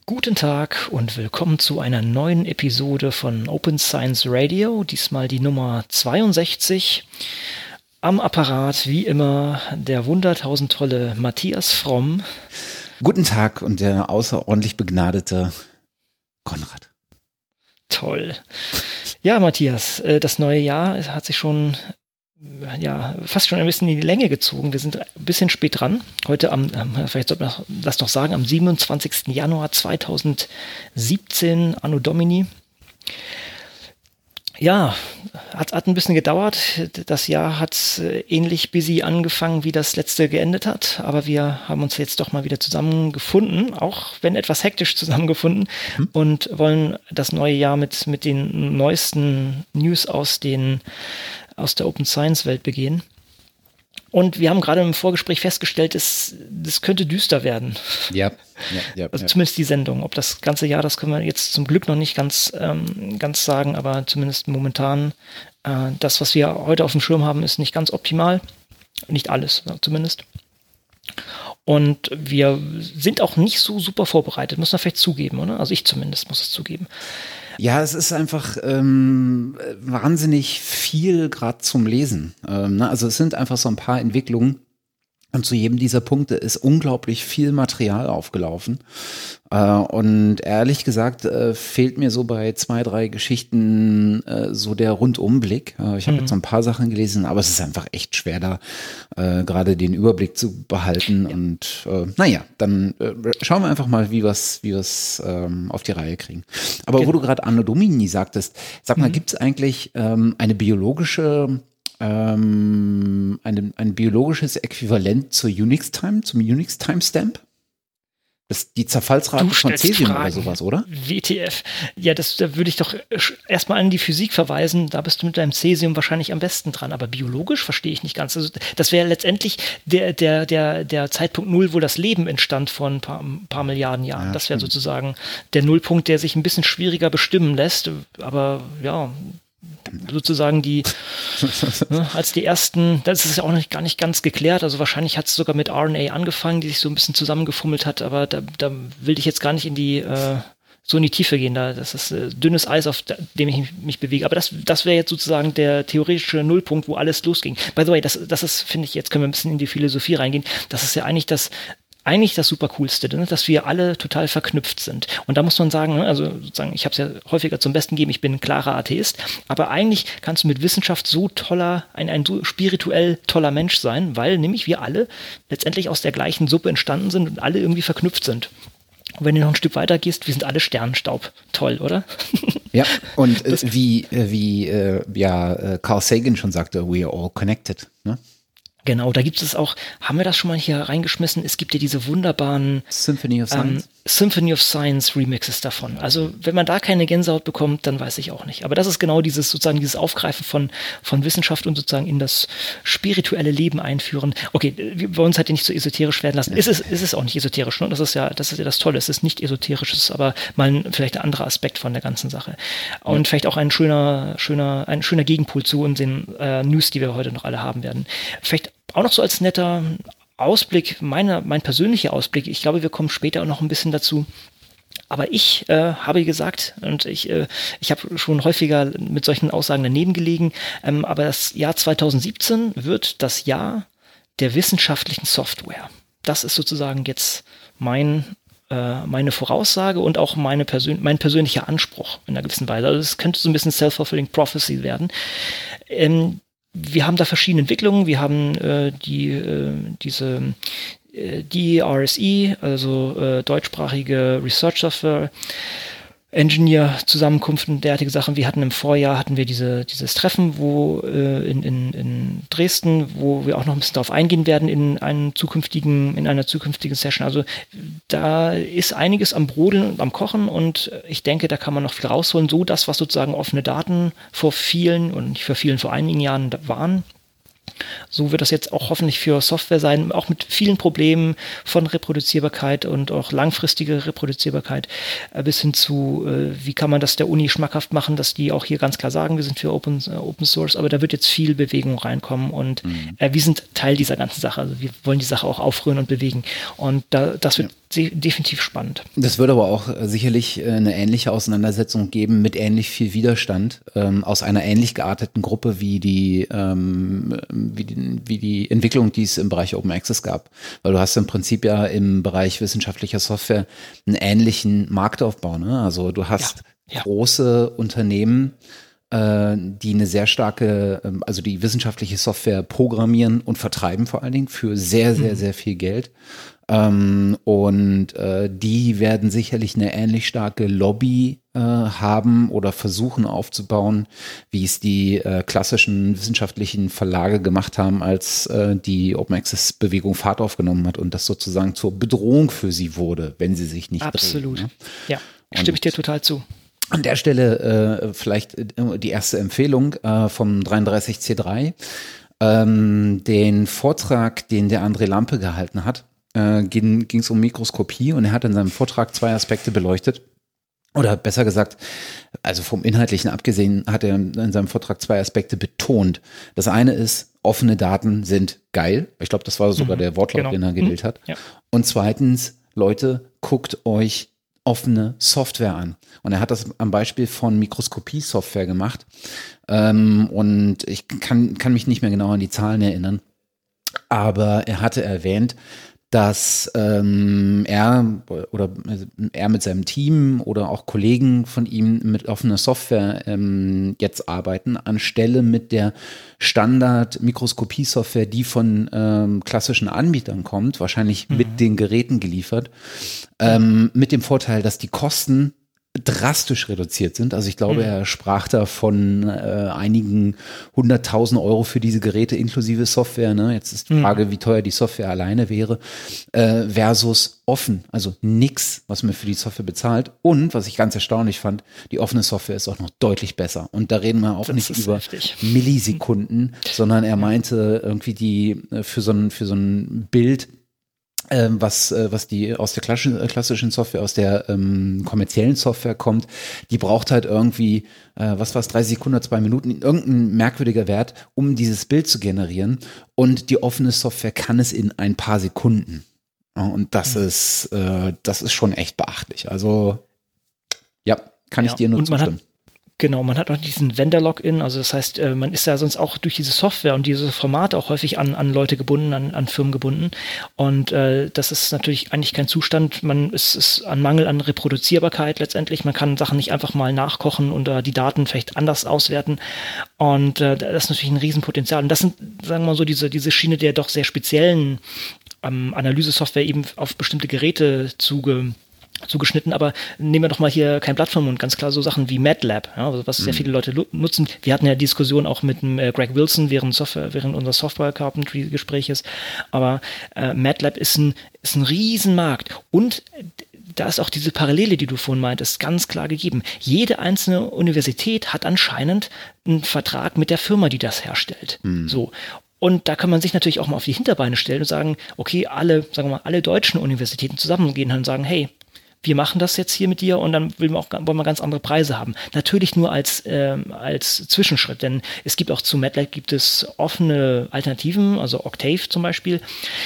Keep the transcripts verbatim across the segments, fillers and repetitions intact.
Guten Tag und willkommen zu einer neuen Episode von Open Science Radio, diesmal die Nummer zweiundsechzig. Am Apparat, wie immer, der wundertausendtolle Matthias Fromm. Guten Tag und der außerordentlich begnadete Konrad. Toll. Ja, Matthias, das neue Jahr hat sich schon ja, fast schon ein bisschen in die Länge gezogen. Wir sind ein bisschen spät dran. Heute am, vielleicht sollte man das noch sagen, am siebenundzwanzigsten Januar zweitausendsiebzehn, Anno Domini. Ja, hat, hat ein bisschen gedauert. Das Jahr hat ähnlich busy angefangen, wie das letzte geendet hat. Aber wir haben uns jetzt doch mal wieder zusammengefunden, auch wenn etwas hektisch zusammengefunden, hm. und wollen das neue Jahr mit, mit den neuesten News aus den aus der Open Science Welt begehen. Und wir haben gerade im Vorgespräch festgestellt, es, das könnte düster werden. Ja. ja, ja also ja. Zumindest die Sendung. Ob das ganze Jahr, das können wir jetzt zum Glück noch nicht ganz, ähm, ganz sagen, aber zumindest momentan äh, das, was wir heute auf dem Schirm haben, ist nicht ganz optimal. Nicht alles, zumindest. Und wir sind auch nicht so super vorbereitet, muss man vielleicht zugeben, oder? Also ich zumindest muss es zugeben. Ja, es ist einfach ähm, wahnsinnig viel gerade zum Lesen. Ähm, ne? Also es sind einfach so ein paar Entwicklungen und zu jedem dieser Punkte ist unglaublich viel Material aufgelaufen. Äh, und ehrlich gesagt äh, fehlt mir so bei zwei, drei Geschichten äh, so der Rundumblick. Äh, ich habe mhm. jetzt so ein paar Sachen gelesen, aber es ist einfach echt schwer da äh, gerade den Überblick zu behalten. Ja. Und äh, naja, dann äh, schauen wir einfach mal, wie wir es wie wir's, ähm, auf die Reihe kriegen. Aber genau. Wo du gerade Anno Domini sagtest, sag mal, mhm. gibt es eigentlich ähm, eine biologische ähm, eine, ein biologisches Äquivalent zur Unix-Time, zum Unix-Timestamp? Das, die Zerfallsrate von Cäsium oder sowas, oder? W T F. Ja, das, da würde ich doch erstmal an die Physik verweisen. Da bist du mit deinem Cäsium wahrscheinlich am besten dran. Aber biologisch verstehe ich nicht ganz. Also, das wäre letztendlich der, der, der, der Zeitpunkt Null, wo das Leben entstand vor ein paar, ein paar Milliarden Jahren. Ja, das wäre sozusagen der Nullpunkt, der sich ein bisschen schwieriger bestimmen lässt. Aber ja, sozusagen die, ne, als die ersten, das ist ja auch noch gar nicht ganz geklärt, also wahrscheinlich hat es sogar mit R N A angefangen, die sich so ein bisschen zusammengefummelt hat, aber da, da will ich jetzt gar nicht in die, äh, so in die Tiefe gehen, da, das ist äh, dünnes Eis, auf dem ich mich bewege, aber das, das wäre jetzt sozusagen der theoretische Nullpunkt, wo alles losging. By the way, das, das ist, finde ich, jetzt können wir ein bisschen in die Philosophie reingehen, das ist ja eigentlich das eigentlich das super Coolste, ne? Dass wir alle total verknüpft sind. Und da muss man sagen, also sozusagen, ich habe es ja häufiger zum Besten gegeben, ich bin ein klarer Atheist, aber eigentlich kannst du mit Wissenschaft so toller, ein, ein so spirituell toller Mensch sein, weil nämlich wir alle letztendlich aus der gleichen Suppe entstanden sind und alle irgendwie verknüpft sind. Und wenn du noch ein Stück weiter gehst, wir sind alle Sternenstaub. Toll, oder? Ja, und äh, wie, äh, wie äh, ja, äh, Carl Sagan schon sagte, we are all connected, ne? Genau, da gibt es auch, haben wir das schon mal hier reingeschmissen? Es gibt ja diese wunderbaren Symphony of Science. Ähm, Symphony of Science Remixes davon. Also wenn man da keine Gänsehaut bekommt, dann weiß ich auch nicht. Aber das ist genau dieses sozusagen dieses Aufgreifen von von Wissenschaft und sozusagen in das spirituelle Leben einführen. Okay, wir wollen uns halt nicht so esoterisch werden lassen. Ja. Ist es ist es auch nicht esoterisch, ne? Das ist ja das ist ja das Tolle. Es ist nicht esoterisch, es ist aber mal ein, vielleicht ein anderer Aspekt von der ganzen Sache. Und ja. vielleicht auch ein schöner schöner ein schöner Gegenpol zu unseren äh, News, die wir heute noch alle haben werden. Vielleicht auch noch so als netter Ausblick, meine, mein persönlicher Ausblick, ich glaube, wir kommen später auch noch ein bisschen dazu, aber ich äh, habe gesagt, und ich, äh, ich habe schon häufiger mit solchen Aussagen daneben gelegen, ähm, aber das Jahr zweitausendsiebzehn wird das Jahr der wissenschaftlichen Software. Das ist sozusagen jetzt mein äh, meine Voraussage und auch meine Persön- mein persönlicher Anspruch in einer gewissen Weise. Also es könnte so ein bisschen self-fulfilling prophecy werden. Ähm, Wir haben da verschiedene Entwicklungen. Wir haben äh, die äh, diese äh, D R S E, also äh, deutschsprachige Research Software Engineer Zusammenkünften, derartige Sachen. Wir hatten im Vorjahr hatten wir diese dieses Treffen, wo äh, in, in, in Dresden, wo wir auch noch ein bisschen darauf eingehen werden in einen zukünftigen in einer zukünftigen Session. Also da ist einiges am Brodeln und am Kochen und ich denke, da kann man noch viel rausholen. So das, was sozusagen offene Daten vor vielen und nicht vor vielen, vor einigen Jahren waren. So wird das jetzt auch hoffentlich für Software sein, auch mit vielen Problemen von Reproduzierbarkeit und auch langfristige Reproduzierbarkeit äh, bis hin zu, äh, wie kann man das der Uni schmackhaft machen, dass die auch hier ganz klar sagen, wir sind für Open, äh, Open Source, aber da wird jetzt viel Bewegung reinkommen und mhm. äh, wir sind Teil dieser ganzen Sache. Also wir wollen die Sache auch aufrühren und bewegen und da, das wird ja. de- definitiv spannend. Das würde aber auch äh, sicherlich äh, eine ähnliche Auseinandersetzung geben mit ähnlich viel Widerstand ähm, aus einer ähnlich gearteten Gruppe wie die, ähm, wie die wie die Entwicklung, die es im Bereich Open Access gab. Weil du hast im Prinzip ja im Bereich wissenschaftlicher Software einen ähnlichen Marktaufbau. Ne? Also du hast Ja, ja. große Unternehmen, äh, die eine sehr starke, ähm, also die wissenschaftliche Software programmieren und vertreiben vor allen Dingen für sehr, sehr, sehr viel Geld. Ähm, und äh, die werden sicherlich eine ähnlich starke Lobby äh, haben oder versuchen aufzubauen, wie es die äh, klassischen wissenschaftlichen Verlage gemacht haben, als äh, die Open Access Bewegung Fahrt aufgenommen hat und das sozusagen zur Bedrohung für sie wurde, wenn sie sich nicht Absolut. drehen, ne? Ja, stimme ich dir total zu. An der Stelle äh, vielleicht äh, die erste Empfehlung äh, vom dreiunddreißig C drei. Ähm, den Vortrag, den der André Lampe gehalten hat, äh, ging es um Mikroskopie und er hat in seinem Vortrag zwei Aspekte beleuchtet. Oder besser gesagt, also vom Inhaltlichen abgesehen, hat er in seinem Vortrag zwei Aspekte betont. Das eine ist, offene Daten sind geil. Ich glaube, das war sogar mhm, der Wortlaut, genau. den er gewählt mhm, hat. Ja. Und zweitens, Leute, guckt euch offene Software an. Und er hat das am Beispiel von Mikroskopie-Software gemacht. Ähm, und ich kann, kann mich nicht mehr genau an die Zahlen erinnern. Aber er hatte erwähnt, dass ähm, er oder also er mit seinem Team oder auch Kollegen von ihm mit offener Software ähm, jetzt arbeiten, anstelle mit der Standard-Mikroskopie-Software, die von ähm, klassischen Anbietern kommt, wahrscheinlich mhm. mit den Geräten geliefert, ähm, mit dem Vorteil, dass die Kosten drastisch reduziert sind. Also ich glaube, mhm. er sprach da von äh, einigen hunderttausend Euro für diese Geräte inklusive Software. Ne? Jetzt ist die Frage, mhm. wie teuer die Software alleine wäre, äh, versus offen. Also nix, was man für die Software bezahlt. Und, was ich ganz erstaunlich fand, die offene Software ist auch noch deutlich besser. Und da reden wir auch das nicht über heftig. Millisekunden, sondern er meinte irgendwie die für so ein, für so ein Bild, Ähm, was, äh, was die aus der klassischen, klassischen Software, aus der ähm, kommerziellen Software kommt, die braucht halt irgendwie, äh, was war es, dreißig Sekunden, zwei Minuten, irgendein merkwürdiger Wert, um dieses Bild zu generieren. Und die offene Software kann es in ein paar Sekunden. Ja, und das mhm. ist, äh, das ist schon echt beachtlich. Also, ja, kann ja, ich dir nur zustimmen. Genau, man hat auch diesen Vendor-Login, also das heißt, man ist ja sonst auch durch diese Software und diese Formate auch häufig an, an Leute gebunden, an, an Firmen gebunden und äh, das ist natürlich eigentlich kein Zustand, man ist, ist an Mangel an Reproduzierbarkeit letztendlich, man kann Sachen nicht einfach mal nachkochen und äh, die Daten vielleicht anders auswerten und äh, das ist natürlich ein Riesenpotenzial und das sind, sagen wir mal so, diese, diese Schiene der doch sehr speziellen ähm, Analyse-Software eben auf bestimmte Geräte zuge zugeschnitten, aber nehmen wir doch mal hier kein Blatt vom Mund, ganz klar so Sachen wie MATLAB, ja, also was sehr viele Leute lu- nutzen. Wir hatten ja die Diskussion auch mit dem, äh, Greg Wilson während, Software, während unseres Software-Carpentry-Gespräches, aber äh, MATLAB ist ein, ist ein Riesenmarkt und äh, da ist auch diese Parallele, die du vorhin meintest, ganz klar gegeben. Jede einzelne Universität hat anscheinend einen Vertrag mit der Firma, die das herstellt. Mhm. So. Und da kann man sich natürlich auch mal auf die Hinterbeine stellen und sagen, okay, alle, sagen wir mal, alle deutschen Universitäten zusammengehen und sagen, hey, wir machen das jetzt hier mit dir und dann wollen wir auch wollen wir ganz andere Preise haben. Natürlich nur als ähm, als Zwischenschritt, denn es gibt auch zu MATLAB gibt es offene Alternativen, also Octave zum Beispiel,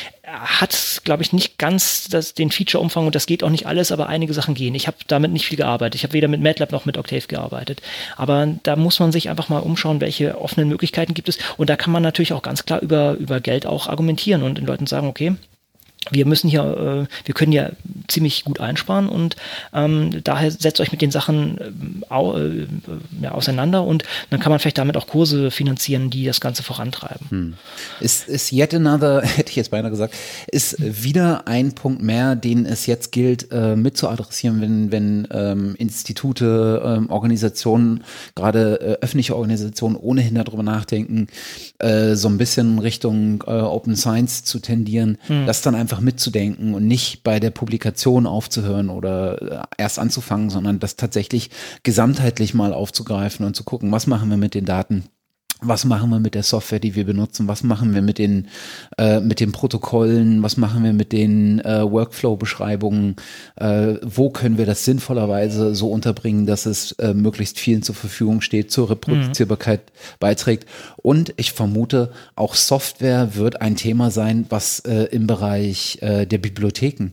hat, glaube ich, nicht ganz das, den Feature-Umfang und das geht auch nicht alles, aber einige Sachen gehen. Ich habe damit nicht viel gearbeitet. Ich habe weder mit MATLAB noch mit Octave gearbeitet. Aber da muss man sich einfach mal umschauen, welche offenen Möglichkeiten gibt es. Und da kann man natürlich auch ganz klar über, über Geld auch argumentieren und den Leuten sagen, okay, wir müssen hier, äh, wir können ja ziemlich gut einsparen und ähm, daher setzt euch mit den Sachen äh, au, äh, ja, auseinander und dann kann man vielleicht damit auch Kurse finanzieren, die das Ganze vorantreiben. Hm. Ist, ist yet another, hätte ich jetzt beinahe gesagt, ist wieder ein Punkt mehr, den es jetzt gilt äh, mit zu adressieren, wenn, wenn ähm, Institute, ähm, Organisationen, gerade äh, öffentliche Organisationen ohnehin darüber nachdenken, äh, so ein bisschen Richtung äh, Open Science zu tendieren, hm. das dann einfach mitzudenken und nicht bei der Publikation aufzuhören oder erst anzufangen, sondern das tatsächlich gesamtheitlich mal aufzugreifen und zu gucken, was machen wir mit den Daten, was machen wir mit der Software, die wir benutzen, was machen wir mit den äh, mit den Protokollen, was machen wir mit den äh, Workflow-Beschreibungen, äh, wo können wir das sinnvollerweise so unterbringen, dass es äh, möglichst vielen zur Verfügung steht, zur Reproduzierbarkeit mhm. beiträgt. Und ich vermute, auch Software wird ein Thema sein, was äh, im Bereich äh, der Bibliotheken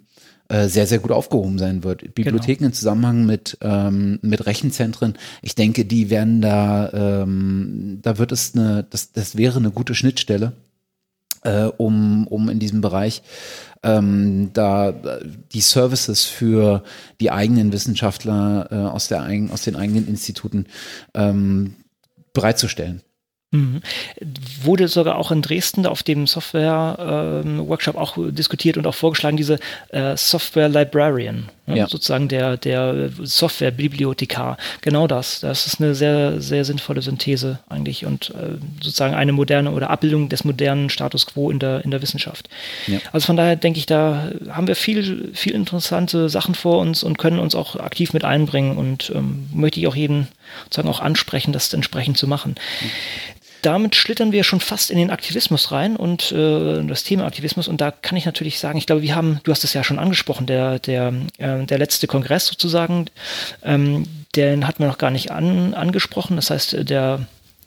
äh, sehr, sehr gut aufgehoben sein wird. Bibliotheken genau. im Zusammenhang mit, ähm, mit Rechenzentren, ich denke, die werden da, ähm, da wird es eine, das, das wäre eine gute Schnittstelle, äh, um, um in diesem Bereich ähm, da die Services für die eigenen Wissenschaftler äh, aus, der, aus den eigenen Instituten ähm, bereitzustellen. Mhm. Wurde sogar auch in Dresden auf dem Software-Workshop ähm, auch diskutiert und auch vorgeschlagen, diese äh, Software Librarian, ne? Ja. Sozusagen der, der Software-Bibliothekar. Genau das. Das ist eine sehr, sehr sinnvolle Synthese eigentlich und äh, sozusagen eine moderne oder Abbildung des modernen Status quo in der, in der Wissenschaft. Ja. Also von daher denke ich, da haben wir viel, viel interessante Sachen vor uns und können uns auch aktiv mit einbringen und ähm, möchte ich auch jeden sozusagen auch ansprechen, das entsprechend zu machen. Mhm. Damit schlittern wir schon fast in den Aktivismus rein und äh, das Thema Aktivismus. Und da kann ich natürlich sagen, ich glaube, wir haben, du hast es ja schon angesprochen, der, der, äh, der letzte Kongress sozusagen, ähm, den hatten wir noch gar nicht an, angesprochen. Das heißt, der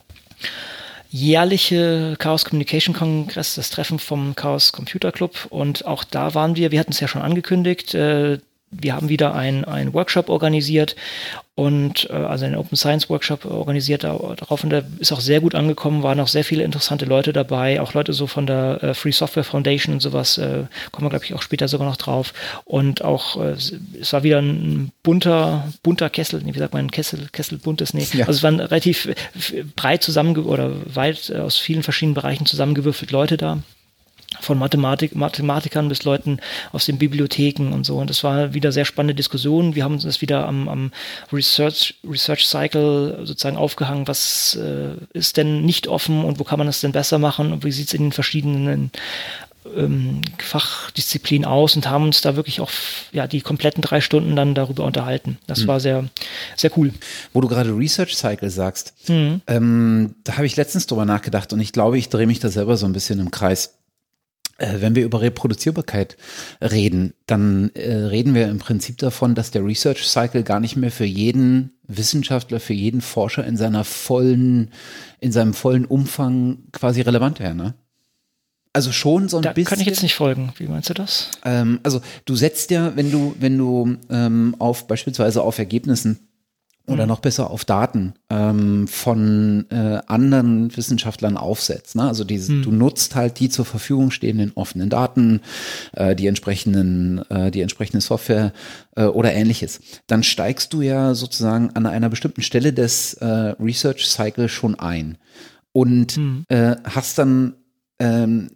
jährliche Chaos Communication Kongress, das Treffen vom Chaos Computer Club. Und auch da waren wir, wir hatten es ja schon angekündigt, äh, wir haben wieder ein, ein Workshop organisiert und äh, also einen Open Science Workshop organisiert darauf und der ist auch sehr gut angekommen, waren auch sehr viele interessante Leute dabei, auch Leute so von der äh, Free Software Foundation und sowas, äh, kommen wir glaube ich auch später sogar noch drauf und auch äh, es war wieder ein bunter, bunter Kessel, nee, wie sagt man, Kessel, Kessel buntes, nee, ja. Also es waren relativ breit zusammenge- oder weit äh, aus vielen verschiedenen Bereichen zusammengewürfelt Leute da. Von Mathematik, Mathematikern bis Leuten aus den Bibliotheken und so. Und das war wieder sehr spannende Diskussion. Wir haben uns das wieder am, am Research, Research Cycle sozusagen aufgehangen. Was äh, ist denn nicht offen und wo kann man das denn besser machen? Und wie sieht es in den verschiedenen ähm, Fachdisziplinen aus? Und haben uns da wirklich auch ja, die kompletten drei Stunden dann darüber unterhalten. Das mhm. war sehr, sehr cool. Wo du gerade Research Cycle sagst, mhm. ähm, da habe ich letztens drüber nachgedacht und ich glaube, ich drehe mich da selber so ein bisschen im Kreis. Wenn wir über Reproduzierbarkeit reden, dann äh, reden wir im Prinzip davon, dass der Research Cycle gar nicht mehr für jeden Wissenschaftler, für jeden Forscher in seiner vollen, in seinem vollen Umfang quasi relevant wäre, ne? Also schon so ein da bisschen. Kann ich jetzt nicht folgen. Wie meinst du das? Ähm, also du setzt ja, wenn du, wenn du ähm, auf beispielsweise auf Ergebnissen oder noch besser auf Daten ähm, von äh, anderen Wissenschaftlern aufsetzt. Ne? Also diese, hm. du nutzt halt die zur Verfügung stehenden offenen Daten, äh, die entsprechenden, äh, die entsprechende Software äh, oder ähnliches. Dann steigst du ja sozusagen an einer bestimmten Stelle des äh, Research Cycle schon ein und hm. äh, hast dann ähm,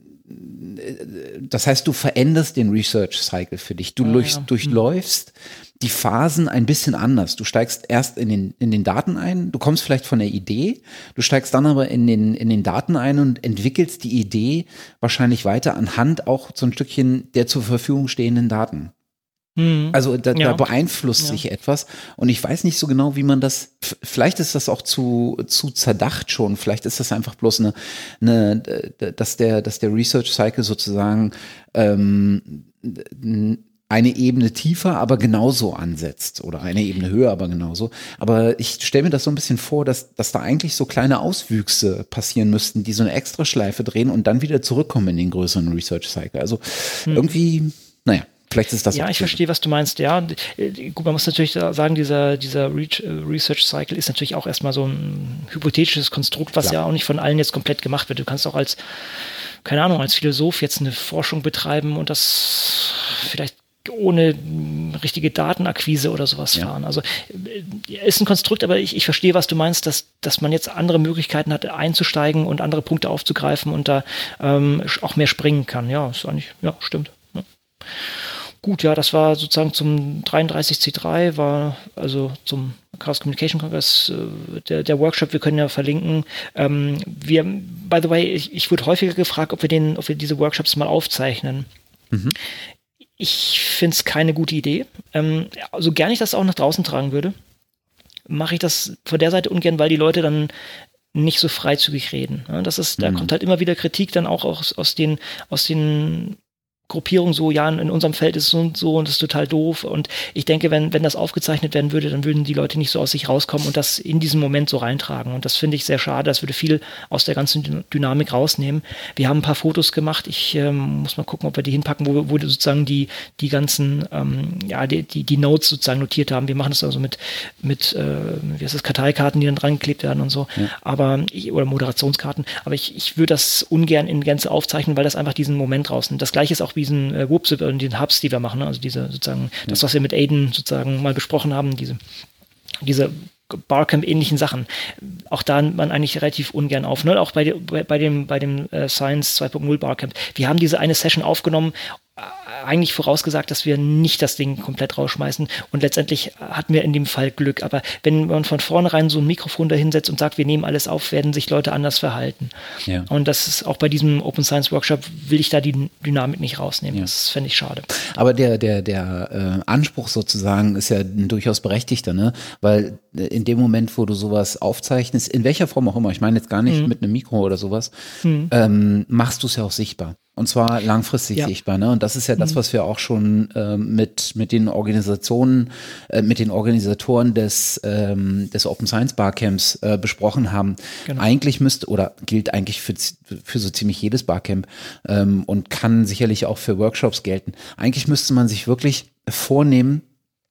das heißt, du veränderst den Research Cycle für dich. Du ah, durch, ja. durchläufst die Phasen ein bisschen anders. Du steigst erst in den, in den Daten ein, du kommst vielleicht von der Idee, du steigst dann aber in den, in den Daten ein und entwickelst die Idee wahrscheinlich weiter anhand auch so ein Stückchen der zur Verfügung stehenden Daten. Mhm. Also da, ja. da beeinflusst ja. sich etwas und ich weiß nicht so genau, wie man das, vielleicht ist das auch zu, zu zerdacht schon, vielleicht ist das einfach bloß eine, eine dass der, dass der Research Cycle sozusagen ähm, eine Ebene tiefer, aber genauso ansetzt oder eine Ebene höher, aber genauso. Aber ich stelle mir das so ein bisschen vor, dass, dass da eigentlich so kleine Auswüchse passieren müssten, die so eine Extraschleife drehen und dann wieder zurückkommen in den größeren Research Cycle. Also mhm. irgendwie, naja. Vielleicht ist das ja, ich verstehe, was du meinst. Ja, gut, man muss natürlich sagen, dieser, dieser Research Cycle ist natürlich auch erstmal so ein hypothetisches Konstrukt, was Klar. ja auch nicht von allen jetzt komplett gemacht wird. Du kannst auch als, keine Ahnung, als Philosoph jetzt eine Forschung betreiben und das vielleicht ohne richtige Datenakquise oder sowas ja. fahren. Also ist ein Konstrukt, aber ich, ich verstehe, was du meinst, dass, dass man jetzt andere Möglichkeiten hat, einzusteigen und andere Punkte aufzugreifen und da ähm, auch mehr springen kann. Ja, ist eigentlich, ja, stimmt. Ja. Gut, ja, das war sozusagen zum dreiunddreißig C drei, war also zum Chaos Communication Congress äh, der, der Workshop, wir können ja verlinken. Ähm, wir, by the way, ich, ich wurde häufiger gefragt, ob wir den, ob wir diese Workshops mal aufzeichnen. Mhm. Ich finde es keine gute Idee. Ähm, also gerne ich das auch nach draußen tragen würde, mache ich das von der Seite ungern, weil die Leute dann nicht so freizügig reden. Ja, das ist, mhm. da kommt halt immer wieder Kritik dann auch aus, aus den, aus den Gruppierung so, ja, in unserem Feld ist es so und so und das ist total doof. Und ich denke, wenn, wenn das aufgezeichnet werden würde, dann würden die Leute nicht so aus sich rauskommen und das in diesem Moment so reintragen. Und das finde ich sehr schade. Das würde viel aus der ganzen Dynamik rausnehmen. Wir haben ein paar Fotos gemacht. Ich ähm, muss mal gucken, ob wir die hinpacken, wo, wo sozusagen die, die ganzen, ähm, ja, die, die, die Notes sozusagen notiert haben. Wir machen das also mit, mit äh, wie heißt das, Karteikarten, die dann dran geklebt werden und so. Ja. Aber ich, oder Moderationskarten. Aber ich, ich würde das ungern in Gänze aufzeichnen, weil das einfach diesen Moment rausnimmt. Das gleiche ist auch wie diesen äh, Whoopsip und den Hubs, die wir machen. Ne? Also diese sozusagen, ja. das, was wir mit Aiden sozusagen mal besprochen haben, diese, diese Barcamp-ähnlichen Sachen. Auch da nimmt man eigentlich relativ ungern auf. Ne? Auch bei, bei, bei dem, bei dem äh, Science zwei Punkt null Barcamp. Wir haben diese eine Session aufgenommen, eigentlich vorausgesagt, dass wir nicht das Ding komplett rausschmeißen und letztendlich hatten wir in dem Fall Glück, aber wenn man von vornherein so ein Mikrofon dahinsetzt und sagt, wir nehmen alles auf, werden sich Leute anders verhalten. Ja. Und das ist auch bei diesem Open Science Workshop, will ich da die Dynamik nicht rausnehmen. Ja. Das fände ich schade. Aber der, der, der äh, Anspruch sozusagen ist ja ein durchaus berechtigter, ne? Weil in dem Moment, wo du sowas aufzeichnest, in welcher Form auch immer, ich meine jetzt gar nicht mhm. mit einem Mikro oder sowas, mhm. ähm, machst du es ja auch sichtbar. Und zwar langfristig ja. sichtbar, ne? Und das ist ja das, was wir auch schon äh, mit mit den Organisationen, äh, mit den Organisatoren des ähm, des Open Science Barcamps äh, besprochen haben. Genau. Eigentlich müsste oder gilt eigentlich für für so ziemlich jedes Barcamp ähm, und kann sicherlich auch für Workshops gelten. Eigentlich müsste man sich wirklich vornehmen,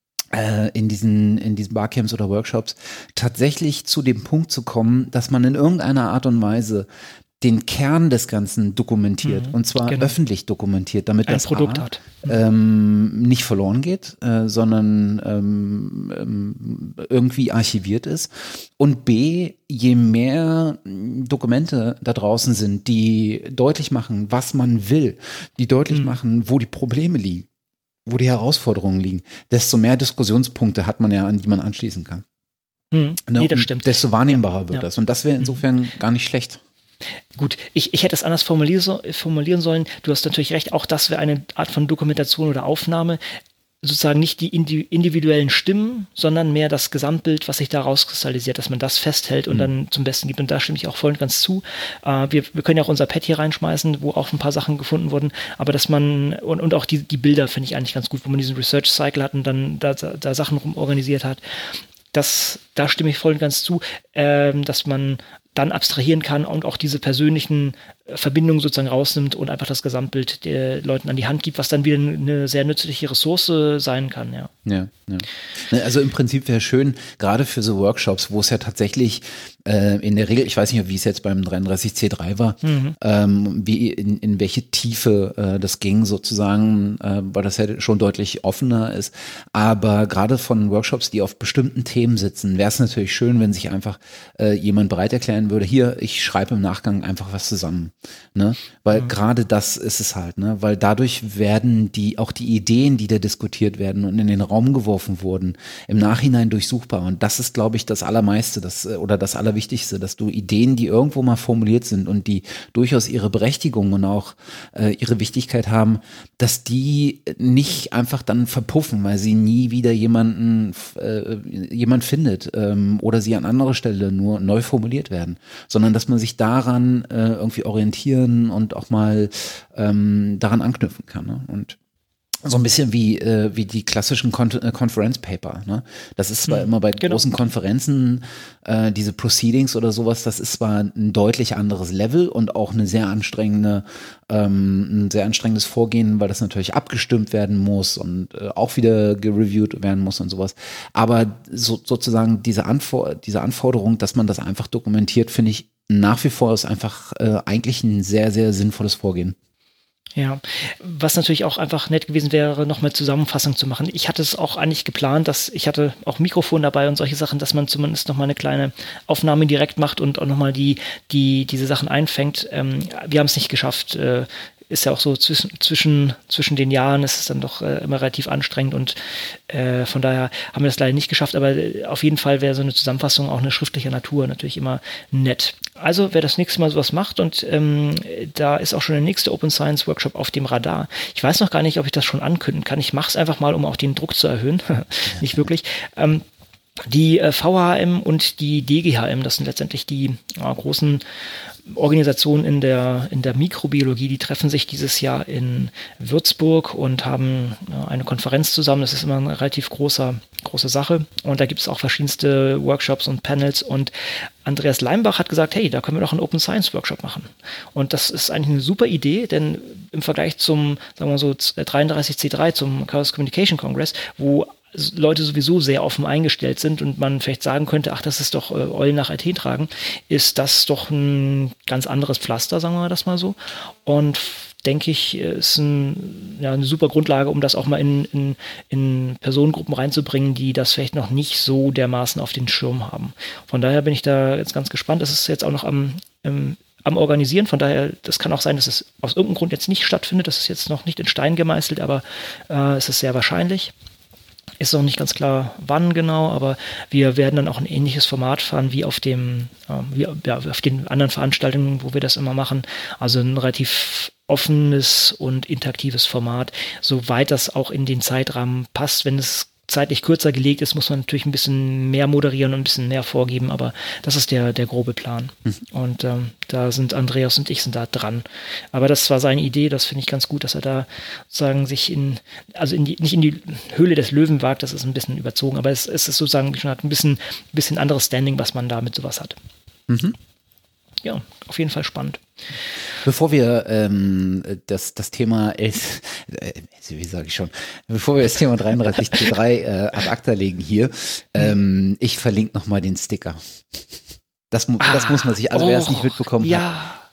äh, in diesen in diesen Barcamps oder Workshops tatsächlich zu dem Punkt zu kommen, dass man in irgendeiner Art und Weise den Kern des Ganzen dokumentiert mhm, und zwar genau. öffentlich dokumentiert, damit ein das Produkt A, hat. Ähm, nicht verloren geht, äh, sondern ähm, ähm, irgendwie archiviert ist. Und B, je mehr Dokumente da draußen sind, die deutlich machen, was man will, die deutlich mhm. machen, wo die Probleme liegen, wo die Herausforderungen liegen, desto mehr Diskussionspunkte hat man ja, an die man anschließen kann. Mhm. Ne? Nee, das stimmt. Desto wahrnehmbarer wird ja. das. Und das wäre insofern mhm. gar nicht schlecht. Gut, ich, ich hätte es anders formulier, formulieren sollen. Du hast natürlich recht, auch das wäre eine Art von Dokumentation oder Aufnahme. Sozusagen nicht die individuellen Stimmen, sondern mehr das Gesamtbild, was sich da rauskristallisiert, dass man das festhält und mhm. dann zum Besten gibt. Und da stimme ich auch voll und ganz zu. Äh, wir, wir können ja auch unser Pad hier reinschmeißen, wo auch ein paar Sachen gefunden wurden. Aber dass man, und, und auch die, die Bilder finde ich eigentlich ganz gut, wo man diesen Research Cycle hat und dann da, da Sachen rum organisiert hat. Das, da stimme ich voll und ganz zu, ähm, dass man dann abstrahieren kann und auch diese persönlichen Verbindungen sozusagen rausnimmt und einfach das Gesamtbild der Leuten an die Hand gibt, was dann wieder eine sehr nützliche Ressource sein kann, ja. Ja, ja. Also im Prinzip wäre schön, gerade für so Workshops, wo es ja tatsächlich äh, in der Regel, ich weiß nicht, wie es jetzt beim dreiunddreißig C drei war, mhm. ähm, wie in, in welche Tiefe äh, das ging sozusagen, äh, weil das ja schon deutlich offener ist, aber gerade von Workshops, die auf bestimmten Themen sitzen, wäre es natürlich schön, wenn sich einfach äh, jemand bereit erklären würde, hier, ich schreibe im Nachgang einfach was zusammen. Ne? Weil mhm. gerade das ist es halt, ne? Weil dadurch werden die auch die Ideen, die da diskutiert werden und in den Raum geworfen wurden, im Nachhinein durchsuchbar. Und das ist, glaube ich, das Allermeiste, das oder das Allerwichtigste, dass du Ideen, die irgendwo mal formuliert sind und die durchaus ihre Berechtigung und auch äh, ihre Wichtigkeit haben, dass die nicht einfach dann verpuffen, weil sie nie wieder jemanden äh, jemand findet ähm, oder sie an anderer Stelle nur neu formuliert werden, sondern dass man sich daran äh, irgendwie orientieren und auch mal ähm, daran anknüpfen kann. Ne? Und so ein bisschen wie äh, wie die klassischen Kon- äh, Conference-Paper. Ne? Das ist zwar mhm, immer bei genau. großen Konferenzen, äh, diese Proceedings oder sowas, das ist zwar ein deutlich anderes Level und auch eine sehr anstrengende, ähm, ein sehr anstrengendes Vorgehen, weil das natürlich abgestimmt werden muss und äh, auch wieder gereviewt werden muss und sowas. Aber so, sozusagen diese, Anfor- diese Anforderung, dass man das einfach dokumentiert, finde ich nach wie vor ist einfach äh, eigentlich ein sehr, sehr sinnvolles Vorgehen. Ja, was natürlich auch einfach nett gewesen wäre, noch mal Zusammenfassung zu machen. Ich hatte es auch eigentlich geplant, dass ich hatte auch Mikrofon dabei und solche Sachen, dass man zumindest noch mal eine kleine Aufnahme direkt macht und auch noch mal die, die, diese Sachen einfängt. Ähm, wir haben es nicht geschafft. Äh, ist ja auch so zwischen, zwischen, zwischen den Jahren ist es dann doch äh, immer relativ anstrengend und äh, von daher haben wir das leider nicht geschafft, aber äh, auf jeden Fall wäre so eine Zusammenfassung auch eine schriftlicher Natur natürlich immer nett. Also wer das nächste Mal sowas macht und ähm, da ist auch schon der nächste Open Science Workshop auf dem Radar. Ich weiß noch gar nicht, ob ich das schon ankündigen kann. Ich mache es einfach mal, um auch den Druck zu erhöhen. Nicht wirklich. Ähm, Die äh, V H M und die D G H M, das sind letztendlich die äh, großen Organisationen in der, in der Mikrobiologie, die treffen sich dieses Jahr in Würzburg und haben äh, eine Konferenz zusammen. Das ist immer eine relativ großer, große Sache. Und da gibt es auch verschiedenste Workshops und Panels. Und Andreas Leimbach hat gesagt, hey, da können wir doch einen Open Science Workshop machen. Und das ist eigentlich eine super Idee, denn im Vergleich zum, sagen wir so, dreiunddreißig C drei, zum Chaos Communication Congress, wo Leute sowieso sehr offen eingestellt sind und man vielleicht sagen könnte, ach, das ist doch äh, Eulen nach Athen tragen, ist das doch ein ganz anderes Pflaster, sagen wir das mal so. Und denke ich, ist ein, ja, eine super Grundlage, um das auch mal in, in, in Personengruppen reinzubringen, die das vielleicht noch nicht so dermaßen auf den Schirm haben. Von daher bin ich da jetzt ganz gespannt. Es ist jetzt auch noch am, im, am Organisieren, von daher, das kann auch sein, dass es aus irgendeinem Grund jetzt nicht stattfindet. Das ist jetzt noch nicht in Stein gemeißelt, aber äh, es ist sehr wahrscheinlich. Ist noch nicht ganz klar, wann genau, aber wir werden dann auch ein ähnliches Format fahren wie auf dem, äh, wie, ja, auf den anderen Veranstaltungen, wo wir das immer machen. Also ein relativ offenes und interaktives Format, soweit das auch in den Zeitrahmen passt. Wenn es zeitlich kürzer gelegt ist, muss man natürlich ein bisschen mehr moderieren und ein bisschen mehr vorgeben, aber das ist der, der grobe Plan. Mhm. Und ähm, da sind Andreas und ich sind da dran. Aber das war seine Idee, das finde ich ganz gut, dass er da sozusagen sich in, also in die, nicht in die Höhle des Löwen wagt, das ist ein bisschen überzogen, aber es, es ist sozusagen schon ein bisschen, ein bisschen anderes Standing, was man da mit sowas hat. Mhm. Ja, auf jeden Fall spannend. Bevor wir ähm, das, das Thema, äh, wie sage ich schon, bevor wir das Thema dreiunddreißig C drei äh, ad acta legen hier, ähm, ich verlinke nochmal den Sticker. Das, ah, das muss man sich, also wer es nicht mitbekommen ja, hat,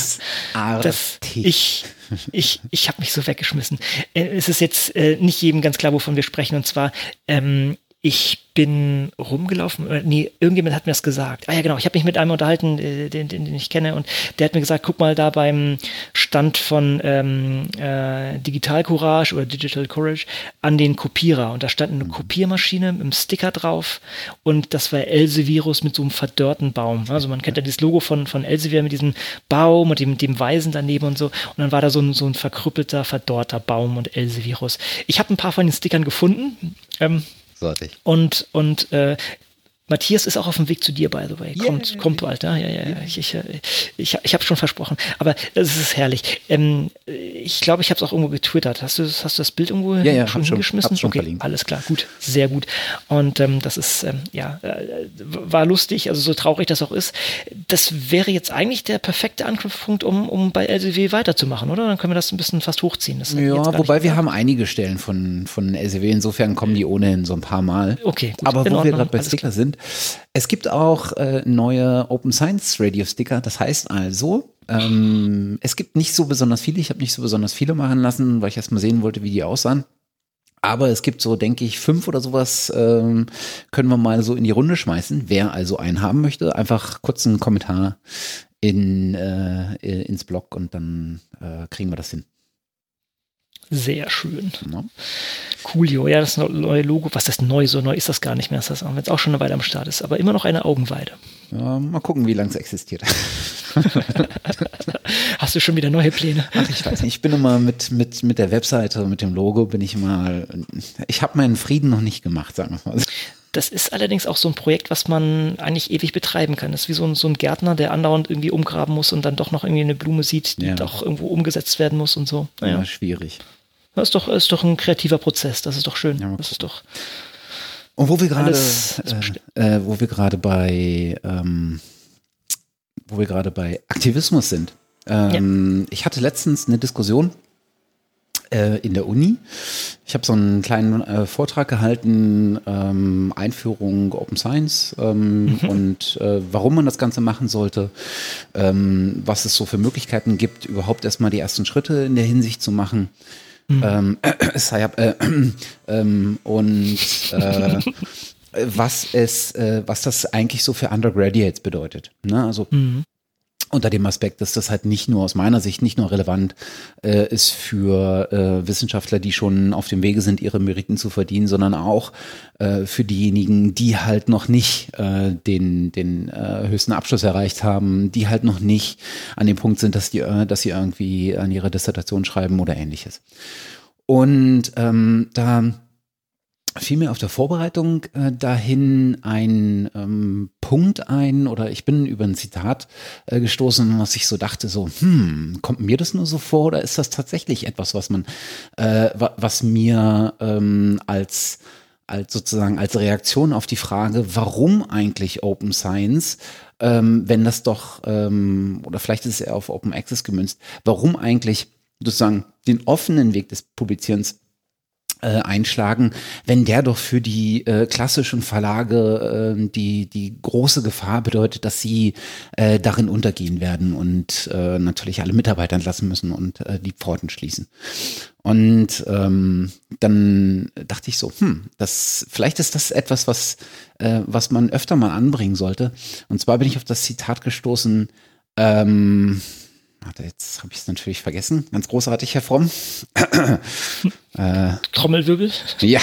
großartig. Ich, ich, ich habe mich so weggeschmissen. Äh, es ist jetzt äh, nicht jedem ganz klar, wovon wir sprechen, und zwar, ähm, ich bin rumgelaufen, äh, nee, irgendjemand hat mir das gesagt. Ah ja, genau, ich habe mich mit einem unterhalten, äh, den, den, den ich kenne, und der hat mir gesagt, guck mal da beim Stand von ähm, äh, Digital Courage oder Digital Courage an den Kopierer, und da stand eine Kopiermaschine mit einem Sticker drauf, und das war Elsevirus mit so einem verdörrten Baum. Also man kennt ja dieses Logo von, von Elsevier mit diesem Baum und dem, dem Weisen daneben und so, und dann war da so ein, so ein verkrüppelter, verdorrter Baum und Elsevirus. Ich habe ein paar von den Stickern gefunden, ähm, Und, und äh, Matthias ist auch auf dem Weg zu dir, by the way. Kommt, yeah. kommt bald, ja, ja, ja. Ich, ich, ich, ich habe schon versprochen. Aber es ist herrlich. Ähm, ich glaube, ich habe es auch irgendwo getwittert. Hast du, hast du das Bild irgendwo ja, ja, schon hingeschmissen? Schon, okay, verlinkt. Alles klar, gut, sehr gut. Und ähm, das ist, ähm, ja, äh, war lustig, also so traurig das auch ist. Das wäre jetzt eigentlich der perfekte Anknüpfpunkt, um, um bei L C W weiterzumachen, oder? Dann können wir das ein bisschen fast hochziehen. Das ja, wobei wir haben einige Stellen von, von L C W, insofern kommen die ohnehin so ein paar Mal. Okay, gut. Aber wo wir gerade bei Sticker sind, es gibt auch äh, neue Open Science Radio Sticker. Das heißt also, ähm, es gibt nicht so besonders viele. Ich habe nicht so besonders viele machen lassen, weil ich erst mal sehen wollte, wie die aussahen. Aber es gibt so, denke ich, fünf oder sowas, ähm, können wir mal so in die Runde schmeißen. Wer also einen haben möchte, einfach kurz einen Kommentar in, äh, ins Blog, und dann äh, kriegen wir das hin. Sehr schön. Ja. Coolio, ja, das neue Logo, was ist neu? So neu ist das gar nicht mehr, das heißt, wenn es auch schon eine Weile am Start ist, aber immer noch eine Augenweide. Ja, mal gucken, wie lange es existiert. Hast du schon wieder neue Pläne? Ach, ich weiß nicht, ich bin immer mit, mit, mit der Webseite, mit dem Logo bin ich mal, ich habe meinen Frieden noch nicht gemacht, sagen wir mal. Das ist allerdings auch so ein Projekt, was man eigentlich ewig betreiben kann. Das ist wie so ein, so ein Gärtner, der andauernd irgendwie umgraben muss und dann doch noch irgendwie eine Blume sieht, die ja. doch irgendwo umgesetzt werden muss und so. Naja. Ja, schwierig. Das ist doch, ist doch ein kreativer Prozess, das ist doch schön. Ja, das ist doch. Und wo wir gerade, äh, äh, wo wir gerade bei, ähm, wo wir gerade bei Aktivismus sind. Ähm, ja. Ich hatte letztens eine Diskussion äh, in der Uni. Ich habe so einen kleinen äh, Vortrag gehalten, ähm, Einführung Open Science ähm, mhm. und äh, warum man das Ganze machen sollte, ähm, was es so für Möglichkeiten gibt, überhaupt erstmal die ersten Schritte in der Hinsicht zu machen. Mhm. Ähm, äh, äh, äh, äh, und äh, was es, äh, was das eigentlich so für Undergraduates bedeutet. Ne? Also mhm. unter dem Aspekt, dass das halt nicht nur aus meiner Sicht nicht nur relevant äh, ist für äh, Wissenschaftler, die schon auf dem Wege sind, ihre Meriten zu verdienen, sondern auch äh, für diejenigen, die halt noch nicht äh, den den äh, höchsten Abschluss erreicht haben, die halt noch nicht an dem Punkt sind, dass die, äh, dass sie irgendwie an ihre Dissertation schreiben oder ähnliches. Und ähm, da fiel mir auf der Vorbereitung äh, dahin ein ähm, Punkt ein, oder ich bin über ein Zitat äh, gestoßen, was ich so dachte, so, hm, kommt mir das nur so vor oder ist das tatsächlich etwas, was man, äh, wa- was mir ähm, als als sozusagen als Reaktion auf die Frage, warum eigentlich Open Science, ähm, wenn das doch, ähm, oder vielleicht ist es eher auf Open Access gemünzt, warum eigentlich sozusagen den offenen Weg des Publizierens äh, einschlagen, wenn der doch für die äh, klassischen Verlage äh, die die große Gefahr bedeutet, dass sie äh, darin untergehen werden und äh, natürlich alle Mitarbeiter entlassen müssen und äh, die Pforten schließen. Und ähm, dann dachte ich so, hm, das vielleicht ist das etwas, was äh, was man öfter mal anbringen sollte. Und zwar bin ich auf das Zitat gestoßen. Ähm, Warte, jetzt habe ich es natürlich vergessen. Ganz großartig, Herr Fromm. äh, Trommelwirbel. Ja.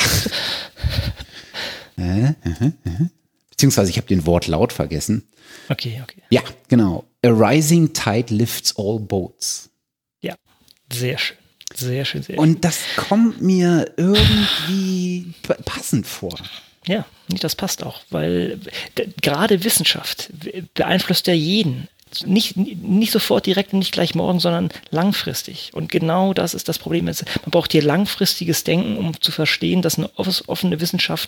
äh, äh, äh. Beziehungsweise ich habe den Wortlaut vergessen. Okay, okay. Ja, genau. A rising tide lifts all boats. Ja, sehr schön. Sehr schön, sehr schön. Und das kommt mir irgendwie p- passend vor. Ja, das passt auch, weil d- gerade Wissenschaft beeinflusst ja jeden. Nicht, nicht sofort direkt und nicht gleich morgen, sondern langfristig. Und genau das ist das Problem. Man braucht hier langfristiges Denken, um zu verstehen, dass eine offene Wissenschaft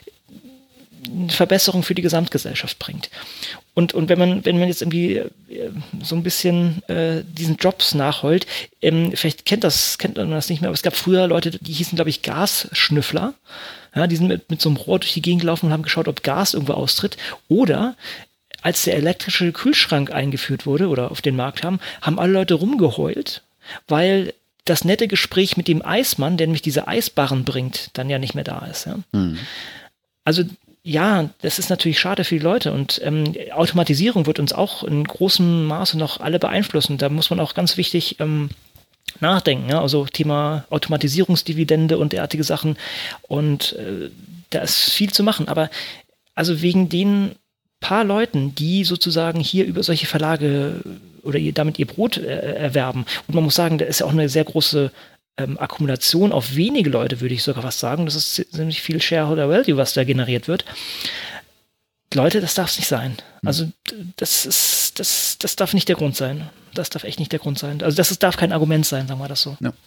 eine Verbesserung für die Gesamtgesellschaft bringt. Und, und wenn man, wenn man jetzt irgendwie äh, so ein bisschen äh, diesen Jobs nachholt, ähm, vielleicht kennt das, kennt man das nicht mehr, aber es gab früher Leute, die hießen, glaube ich, Gasschnüffler. Ja, die sind mit, mit so einem Rohr durch die Gegend gelaufen und haben geschaut, ob Gas irgendwo austritt. Oder als der elektrische Kühlschrank eingeführt wurde oder auf den Markt haben, haben alle Leute rumgeheult, weil das nette Gespräch mit dem Eismann, der nämlich diese Eisbarren bringt, dann ja nicht mehr da ist. Ja? Mhm. Also ja, das ist natürlich schade für die Leute und ähm, Automatisierung wird uns auch in großem Maße noch alle beeinflussen. Da muss man auch ganz wichtig ähm, nachdenken, ja? Also Thema Automatisierungsdividende und derartige Sachen, und äh, da ist viel zu machen, aber also wegen den paar Leuten, die sozusagen hier über solche Verlage oder ihr, damit ihr Brot äh, erwerben. Und man muss sagen, da ist ja auch eine sehr große ähm, Akkumulation auf wenige Leute, würde ich sogar was sagen. Das ist ziemlich viel Shareholder Value, was da generiert wird. Leute, das darf es nicht sein. Also das ist, das, das darf nicht der Grund sein. Das darf echt nicht der Grund sein. Also das ist, darf kein Argument sein, sagen wir das so. Ja.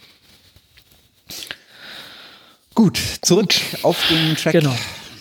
Gut, zurück auf den Track. Genau.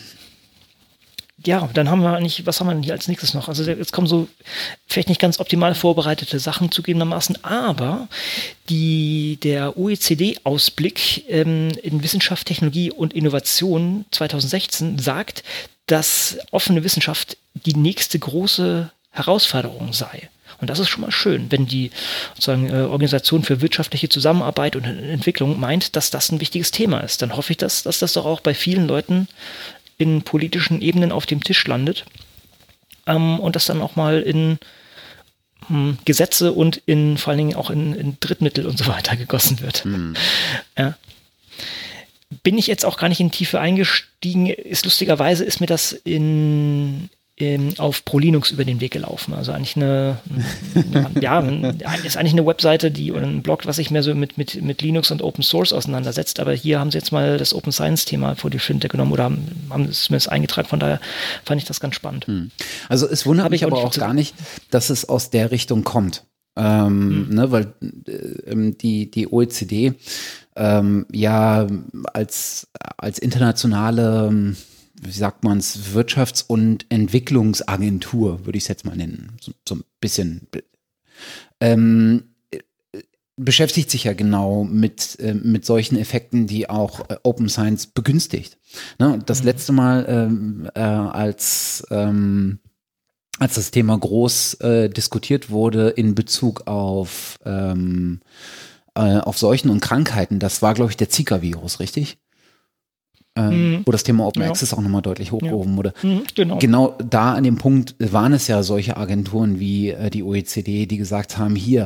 Ja, dann haben wir eigentlich, was haben wir denn hier als nächstes noch? Also jetzt kommen so vielleicht nicht ganz optimal vorbereitete Sachen zugegebenermaßen, aber die, der O E C D-Ausblick ähm, in Wissenschaft, Technologie und Innovation zwanzig sechzehn sagt, dass offene Wissenschaft die nächste große Herausforderung sei. Und das ist schon mal schön, wenn die sozusagen äh, Organisation für wirtschaftliche Zusammenarbeit und Entwicklung meint, dass das ein wichtiges Thema ist. Dann hoffe ich, dass, dass das doch auch bei vielen Leuten in politischen Ebenen auf dem Tisch landet ähm, und das dann auch mal in hm, Gesetze und in vor allen Dingen auch in, in Drittmittel und so weiter gegossen wird. Mhm. Ja. Bin ich jetzt auch gar nicht in die Tiefe eingestiegen, ist lustigerweise ist mir das in in, auf ProLinux über den Weg gelaufen. Also eigentlich eine, eine ja, ist eigentlich eine Webseite, die oder ein Blog, was sich mehr so mit, mit, mit Linux und Open Source auseinandersetzt. Aber hier haben sie jetzt mal das Open Science Thema vor die Flinte genommen oder haben, haben es zumindest eingetragen. Von daher fand ich das ganz spannend. Also es wundert mich aber auch gar nicht, dass es aus der Richtung kommt. Ähm, hm. ne, weil äh, die, die O E C D ähm, ja als, als internationale, wie sagt man es, Wirtschafts- und Entwicklungsagentur, würde ich es jetzt mal nennen, so, so ein bisschen, ähm, beschäftigt sich ja genau mit, äh, mit solchen Effekten, die auch äh, Open Science begünstigt. Ne? Das mhm. letzte Mal, ähm, äh, als, ähm, als das Thema groß äh, diskutiert wurde in Bezug auf, ähm, äh, auf Seuchen und Krankheiten, das war, glaube ich, der Zika-Virus, richtig? Ähm, mhm. Wo das Thema Open ja. Access auch nochmal deutlich hochgehoben ja. wurde. Mhm, genau. genau da an dem Punkt waren es ja solche Agenturen wie äh, die O E C D, die gesagt haben, hier,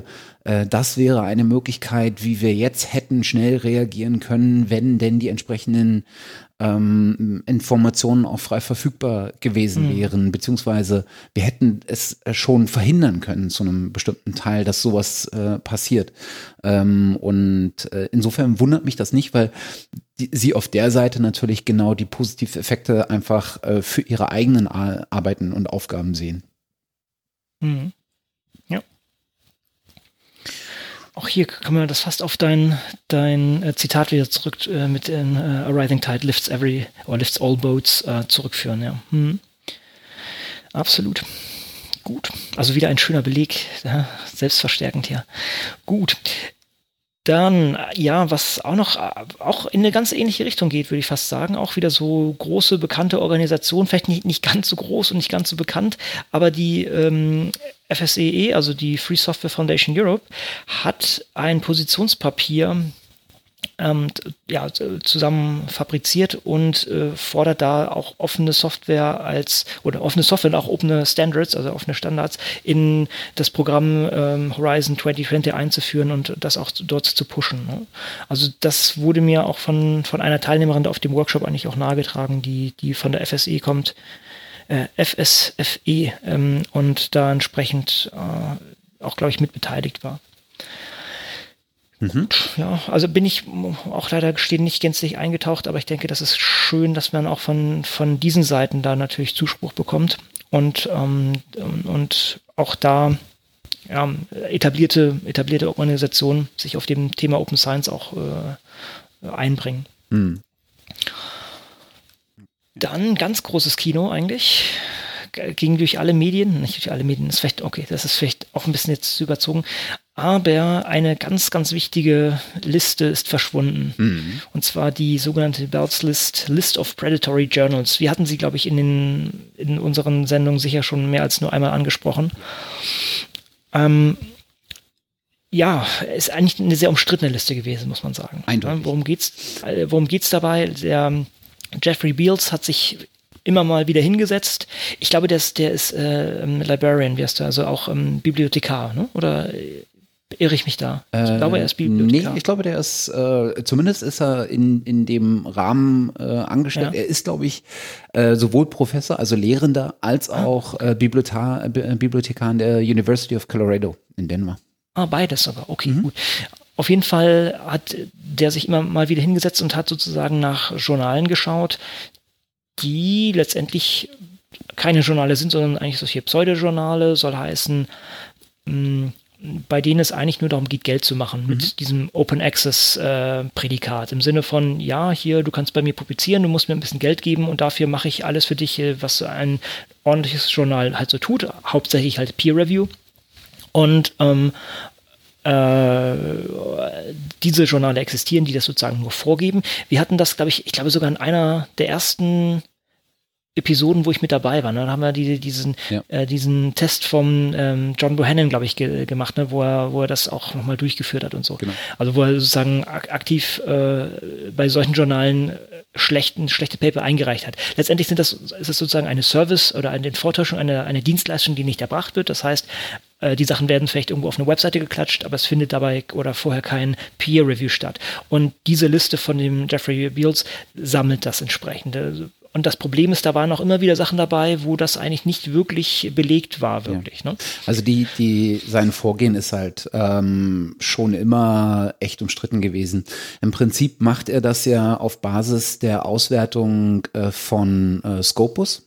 äh, das wäre eine Möglichkeit, wie wir jetzt hätten schnell reagieren können, wenn denn die entsprechenden ähm, Informationen auch frei verfügbar gewesen mhm. wären, beziehungsweise wir hätten es schon verhindern können zu einem bestimmten Teil, dass sowas äh, passiert. Ähm, und äh, insofern wundert mich das nicht, weil die, sie auf der Seite natürlich genau die Positiveffekte einfach äh, für ihre eigenen Ar- Arbeiten und Aufgaben sehen. Mhm. Ja. Auch hier kann man das fast auf dein, dein äh, Zitat wieder zurück äh, mit den äh, A Rising Tide lifts every or lifts all boats äh, zurückführen, ja. Hm. Absolut. Gut. Also wieder ein schöner Beleg, ja, selbstverstärkend hier. Gut. Dann, ja, was auch noch, auch in eine ganz ähnliche Richtung geht, würde ich fast sagen. Auch wieder so große, bekannte Organisationen, vielleicht nicht, nicht ganz so groß und nicht ganz so bekannt, aber die ähm, F S E E, also die Free Software Foundation Europe, hat ein Positionspapier ähm, ja, zusammen fabriziert und äh, fordert da auch offene Software als, oder offene Software und auch offene Standards, also offene Standards in das Programm ähm, Horizon zwanzig zwanzig einzuführen und das auch dort zu pushen. Ne? Also das wurde mir auch von, von einer Teilnehmerin auf dem Workshop eigentlich auch nahegetragen, die, die von der F S E kommt, äh, F S F E ähm, und da entsprechend äh, auch, glaube ich, mitbeteiligt war. Mhm. Ja, also bin ich auch leider gestehen nicht gänzlich eingetaucht, aber ich denke, das ist schön, dass man auch von, von diesen Seiten da natürlich Zuspruch bekommt und, ähm, und auch da ja, etablierte, etablierte Organisationen sich auf dem Thema Open Science auch äh, einbringen. Mhm. Dann ganz großes Kino eigentlich. Ging durch alle Medien, nicht durch alle Medien, ist vielleicht, okay, das ist vielleicht auch ein bisschen jetzt überzogen, aber eine ganz, ganz wichtige Liste ist verschwunden. Mhm. Und zwar die sogenannte Bell's List, List of Predatory Journals. Wir hatten sie, glaube ich, in den, in unseren Sendungen sicher schon mehr als nur einmal angesprochen. Ähm, ja, ist eigentlich eine sehr umstrittene Liste gewesen, muss man sagen. Eindeutig. Worum geht's, worum geht's dabei? Der Jeffrey Beals hat sich immer mal wieder hingesetzt. Ich glaube, der ist, der ist äh, Librarian, wie heißt der, also auch ähm, Bibliothekar, ne? Oder irre ich mich da? Ich äh, glaube, er ist Bibliothekar. Nee, ich glaube, der ist, äh, zumindest ist er in, in dem Rahmen äh, angestellt. Ja. Er ist, glaube ich, äh, sowohl Professor, also Lehrender, als ah, auch okay. äh, Bibliothekar, äh, Bibliothekar an der University of Colorado in Denver. Ah, beides sogar. Okay, mhm. gut. Auf jeden Fall hat der sich immer mal wieder hingesetzt und hat sozusagen nach Journalen geschaut, die letztendlich keine Journale sind, sondern eigentlich solche Pseudojournale, soll heißen, mh, bei denen es eigentlich nur darum geht, Geld zu machen mhm. mit diesem Open Access äh, Prädikat. Im Sinne von, ja, hier, du kannst bei mir publizieren, du musst mir ein bisschen Geld geben und dafür mache ich alles für dich, was ein ordentliches Journal halt so tut, hauptsächlich halt Peer Review. Und ähm, äh, diese Journale existieren, die das sozusagen nur vorgeben. Wir hatten das, glaube ich, ich glaube sogar in einer der ersten Episoden, wo ich mit dabei war. Ne? Da haben wir die, diesen, ja. äh, diesen Test vom ähm, John Bohannon, glaube ich, ge- gemacht, ne? wo er, wo er das auch nochmal durchgeführt hat und so. Genau. Also wo er sozusagen ak- aktiv äh, bei solchen Journalen schlechten, schlechte Paper eingereicht hat. Letztendlich sind das, ist es sozusagen eine Service oder eine Vortäuschung, eine, eine Dienstleistung, die nicht erbracht wird. Das heißt, äh, die Sachen werden vielleicht irgendwo auf eine Webseite geklatscht, aber es findet dabei oder vorher kein Peer Review statt. Und diese Liste von dem Jeffrey Beals sammelt das entsprechende. Und das Problem ist, da waren auch immer wieder Sachen dabei, wo das eigentlich nicht wirklich belegt war, wirklich. Ja. Ne? Also die, die, sein Vorgehen ist halt ähm, schon immer echt umstritten gewesen. Im Prinzip macht er das ja auf Basis der Auswertung äh, von äh, Scopus.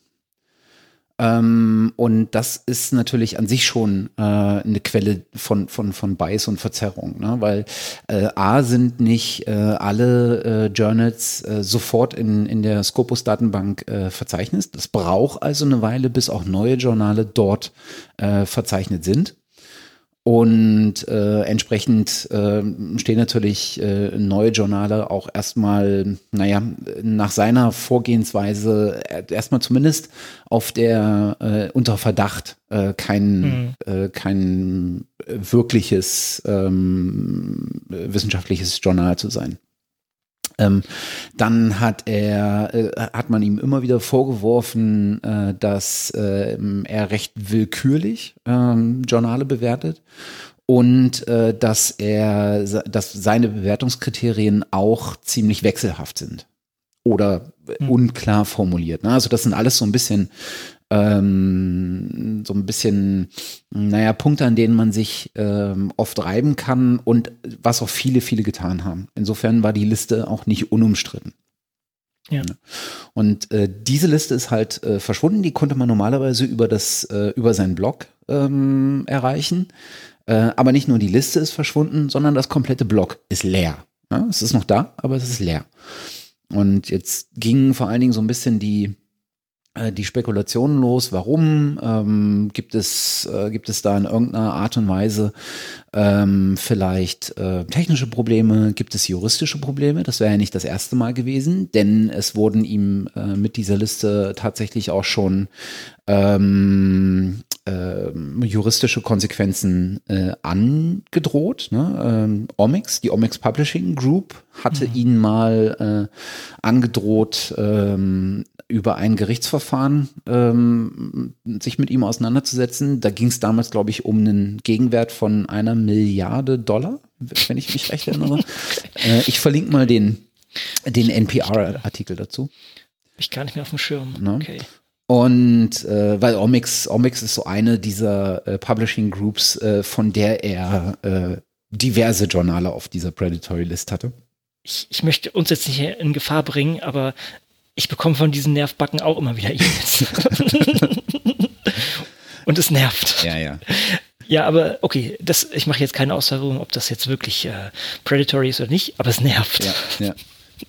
Ähm, und das ist natürlich an sich schon äh, eine Quelle von, von, von Bias und Verzerrung, ne? Weil äh, A sind nicht äh, alle äh, Journals äh, sofort in, in der Scopus-Datenbank äh, verzeichnet. Das braucht also eine Weile, bis auch neue Journale dort äh, verzeichnet sind. Und äh, entsprechend äh, stehen natürlich äh, neue Journale auch erstmal, naja, nach seiner Vorgehensweise erstmal zumindest auf der äh, unter Verdacht äh, kein, mhm. äh, kein wirkliches ähm, wissenschaftliches Journal zu sein. Ähm, dann hat er, äh, hat man ihm immer wieder vorgeworfen, äh, dass äh, er recht willkürlich äh, Journale bewertet und äh, dass er, dass seine Bewertungskriterien auch ziemlich wechselhaft sind oder hm. unklar formuliert. Ne? Also das sind alles so ein bisschen ähm, so ein bisschen, naja, Punkte, an denen man sich ähm, oft reiben kann und was auch viele, viele getan haben. Insofern war die Liste auch nicht unumstritten. Ja. Und äh, diese Liste ist halt äh, verschwunden. Die konnte man normalerweise über das äh, über seinen Blog ähm, erreichen. Äh, aber nicht nur die Liste ist verschwunden, sondern das komplette Blog ist leer. Ja, es ist noch da, aber es ist leer. Und jetzt gingen vor allen Dingen so ein bisschen die die Spekulationen los, warum ähm, gibt es äh, gibt es da in irgendeiner Art und Weise ähm, vielleicht äh, technische Probleme, gibt es juristische Probleme? Das wäre ja nicht das erste Mal gewesen, denn es wurden ihm äh, mit dieser Liste tatsächlich auch schon ähm, äh, juristische Konsequenzen äh, angedroht. Ne? Ähm, Omics, die Omics Publishing Group hatte mhm. ihn mal äh, angedroht, ähm, über ein Gerichtsverfahren ähm, sich mit ihm auseinanderzusetzen. Da ging es damals, glaube ich, um einen Gegenwert von einer Milliarde Dollar, wenn ich mich recht erinnere. äh, ich verlinke mal den, den N P R-Artikel dazu. Hab ich gar nicht mehr auf dem Schirm. Ne? Okay. Und äh, weil Omics, Omics ist so eine dieser äh, Publishing Groups, äh, von der er äh, diverse Journale auf dieser Predatory List hatte. Ich, ich möchte uns jetzt nicht in Gefahr bringen, aber ich bekomme von diesen Nervbacken auch immer wieder E-Mails. Und es nervt. Ja, ja. Ja, aber okay, das, ich mache jetzt keine Aussagen, ob das jetzt wirklich äh, predatory ist oder nicht, aber es nervt. Ja, ja.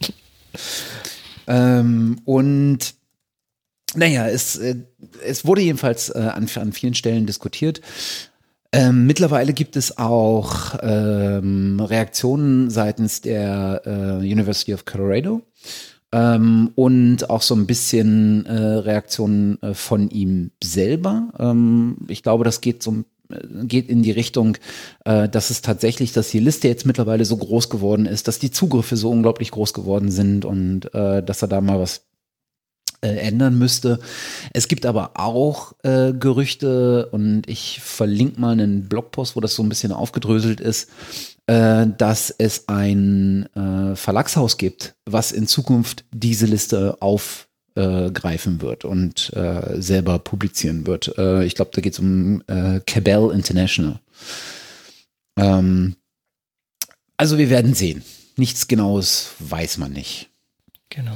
ähm, und naja, es, äh, es wurde jedenfalls äh, an, an vielen Stellen diskutiert. Ähm, mittlerweile gibt es auch ähm, Reaktionen seitens der äh, University of Colorado. Ähm, und auch so ein bisschen äh, Reaktionen äh, von ihm selber. Ähm, ich glaube, das geht so geht in die Richtung, äh, dass es tatsächlich, dass die Liste jetzt mittlerweile so groß geworden ist, dass die Zugriffe so unglaublich groß geworden sind und äh, dass er da mal was äh, ändern müsste. Es gibt aber auch äh, Gerüchte und ich verlinke mal einen Blogpost, wo das so ein bisschen aufgedröselt ist, äh, dass es ein äh, Verlagshaus gibt, was in Zukunft diese Liste aufgreifen wird und äh, selber publizieren wird. Äh, ich glaube, da geht es um äh, Cabell International. Ähm, also wir werden sehen. Nichts Genaues weiß man nicht. Genau.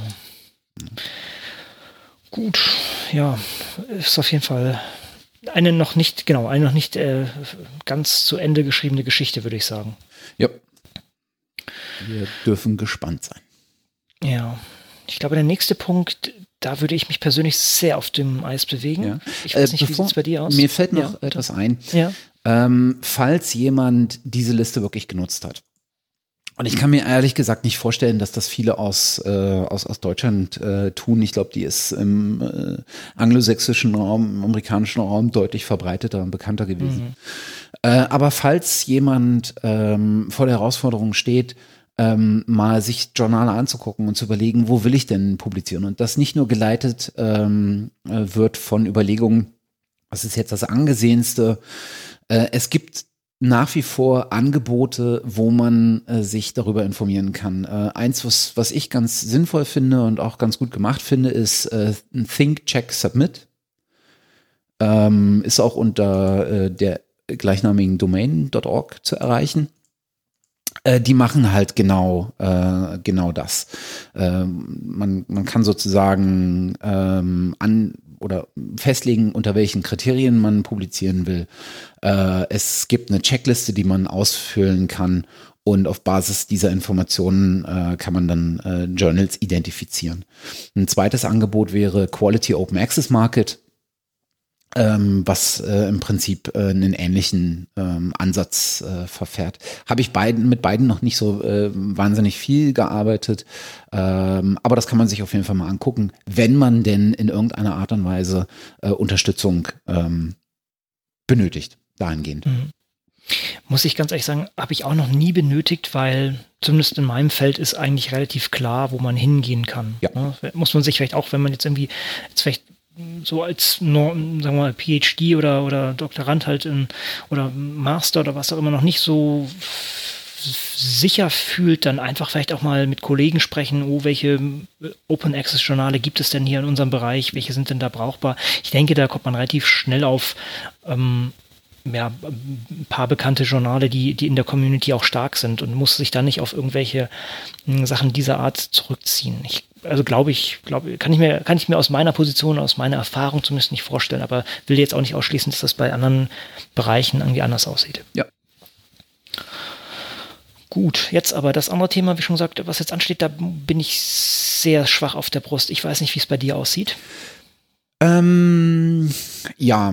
Gut, ja, ist auf jeden Fall eine noch nicht, genau, eine noch nicht äh, ganz zu Ende geschriebene Geschichte, würde ich sagen. Ja. Wir dürfen gespannt sein. Ja, ich glaube, der nächste Punkt, da würde ich mich persönlich sehr auf dem Eis bewegen. Ja. Ich weiß äh, nicht, wie sieht es bei dir aus? Mir fällt noch ja, etwas ein. Ja. Ähm, falls jemand diese Liste wirklich genutzt hat. Und ich kann mir ehrlich gesagt nicht vorstellen, dass das viele aus, äh, aus, aus Deutschland äh, tun. Ich glaube, die ist im äh, anglosächsischen Raum, im amerikanischen Raum deutlich verbreiteter und bekannter gewesen. Mhm. Äh, aber falls jemand ähm, vor der Herausforderung steht, ähm, mal sich Journale anzugucken und zu überlegen, wo will ich denn publizieren? Und das nicht nur geleitet ähm, wird von Überlegungen, was ist jetzt das Angesehenste? Äh, es gibt nach wie vor Angebote, wo man äh, sich darüber informieren kann. Äh, eins, was, was ich ganz sinnvoll finde und auch ganz gut gemacht finde, ist äh, Think, Check, Submit. Ähm, ist auch unter äh, der gleichnamigen Domain Punkt org zu erreichen. Äh, die machen halt genau äh, genau das. Ähm, man, man kann sozusagen ähm, an oder festlegen, unter welchen Kriterien man publizieren will. Äh, es gibt eine Checkliste, die man ausfüllen kann und auf Basis dieser Informationen äh, kann man dann äh, Journals identifizieren. Ein zweites Angebot wäre Quality Open Access Market, ähm, was äh, im Prinzip äh, einen ähnlichen ähm, Ansatz äh, verfährt. Habe ich beiden mit beiden noch nicht so äh, wahnsinnig viel gearbeitet, ähm, aber das kann man sich auf jeden Fall mal angucken, wenn man denn in irgendeiner Art und Weise äh, Unterstützung ähm, benötigt, dahingehend. Mhm. Muss ich ganz ehrlich sagen, habe ich auch noch nie benötigt, weil zumindest in meinem Feld ist eigentlich relativ klar, wo man hingehen kann. Ja. Ne? Muss man sich vielleicht auch, wenn man jetzt irgendwie jetzt vielleicht so als sagen wir mal PhD oder, oder Doktorand halt in, oder Master oder was auch immer noch nicht so sicher fühlt, dann einfach vielleicht auch mal mit Kollegen sprechen, oh, welche Open Access Journale gibt es denn hier in unserem Bereich, welche sind denn da brauchbar? Ich denke, da kommt man relativ schnell auf ähm, ja, ein paar bekannte Journale, die, die in der Community auch stark sind und muss sich dann nicht auf irgendwelche mh, Sachen dieser Art zurückziehen. Ich, also glaube ich, glaube, kann ich mir, kann ich mir aus meiner Position, aus meiner Erfahrung zumindest nicht vorstellen, aber will jetzt auch nicht ausschließen, dass das bei anderen Bereichen irgendwie anders aussieht. Ja. Gut, jetzt aber das andere Thema, wie schon gesagt, was jetzt ansteht, da bin ich sehr schwach auf der Brust. Ich weiß nicht, wie es bei dir aussieht. Ähm, ja,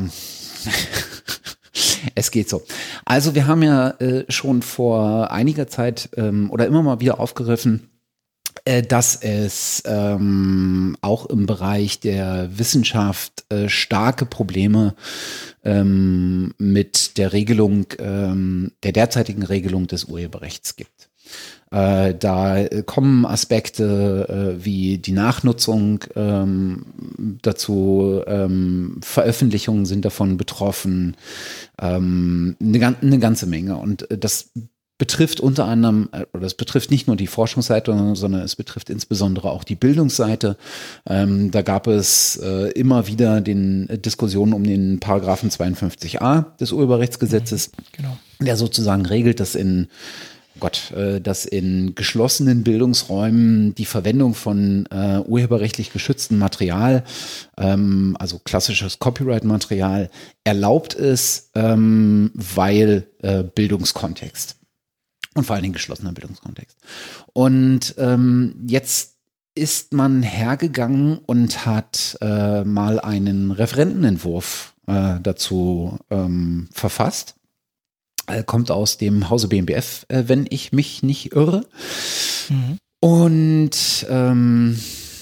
es geht so. Also wir haben ja äh, schon vor einiger Zeit ähm, oder immer mal wieder aufgegriffen, äh, dass es ähm, auch im Bereich der Wissenschaft äh, starke Probleme ähm, mit der Regelung, ähm, der derzeitigen Regelung des Urheberrechts gibt. Äh, da kommen Aspekte äh, wie die Nachnutzung ähm, dazu, ähm, Veröffentlichungen sind davon betroffen, ähm, eine, eine ganze Menge. Und das betrifft unter anderem, oder es betrifft nicht nur die Forschungsseite, sondern es betrifft insbesondere auch die Bildungsseite. Ähm, da gab es äh, immer wieder den Diskussionen um den Paragraphen zweiundfünfzig a des Urheberrechtsgesetzes, genau, der sozusagen regelt, dass in Gott, äh, dass in geschlossenen Bildungsräumen die Verwendung von äh, urheberrechtlich geschütztem Material, ähm, also klassisches Copyright-Material, erlaubt ist, ähm, weil äh, Bildungskontext. Und vor allen Dingen geschlossener Bildungskontext. Und ähm, jetzt ist man hergegangen und hat äh, mal einen Referentenentwurf äh, dazu ähm, verfasst. Äh, kommt aus dem Hause B M B F, äh, wenn ich mich nicht irre. Mhm. Und ähm,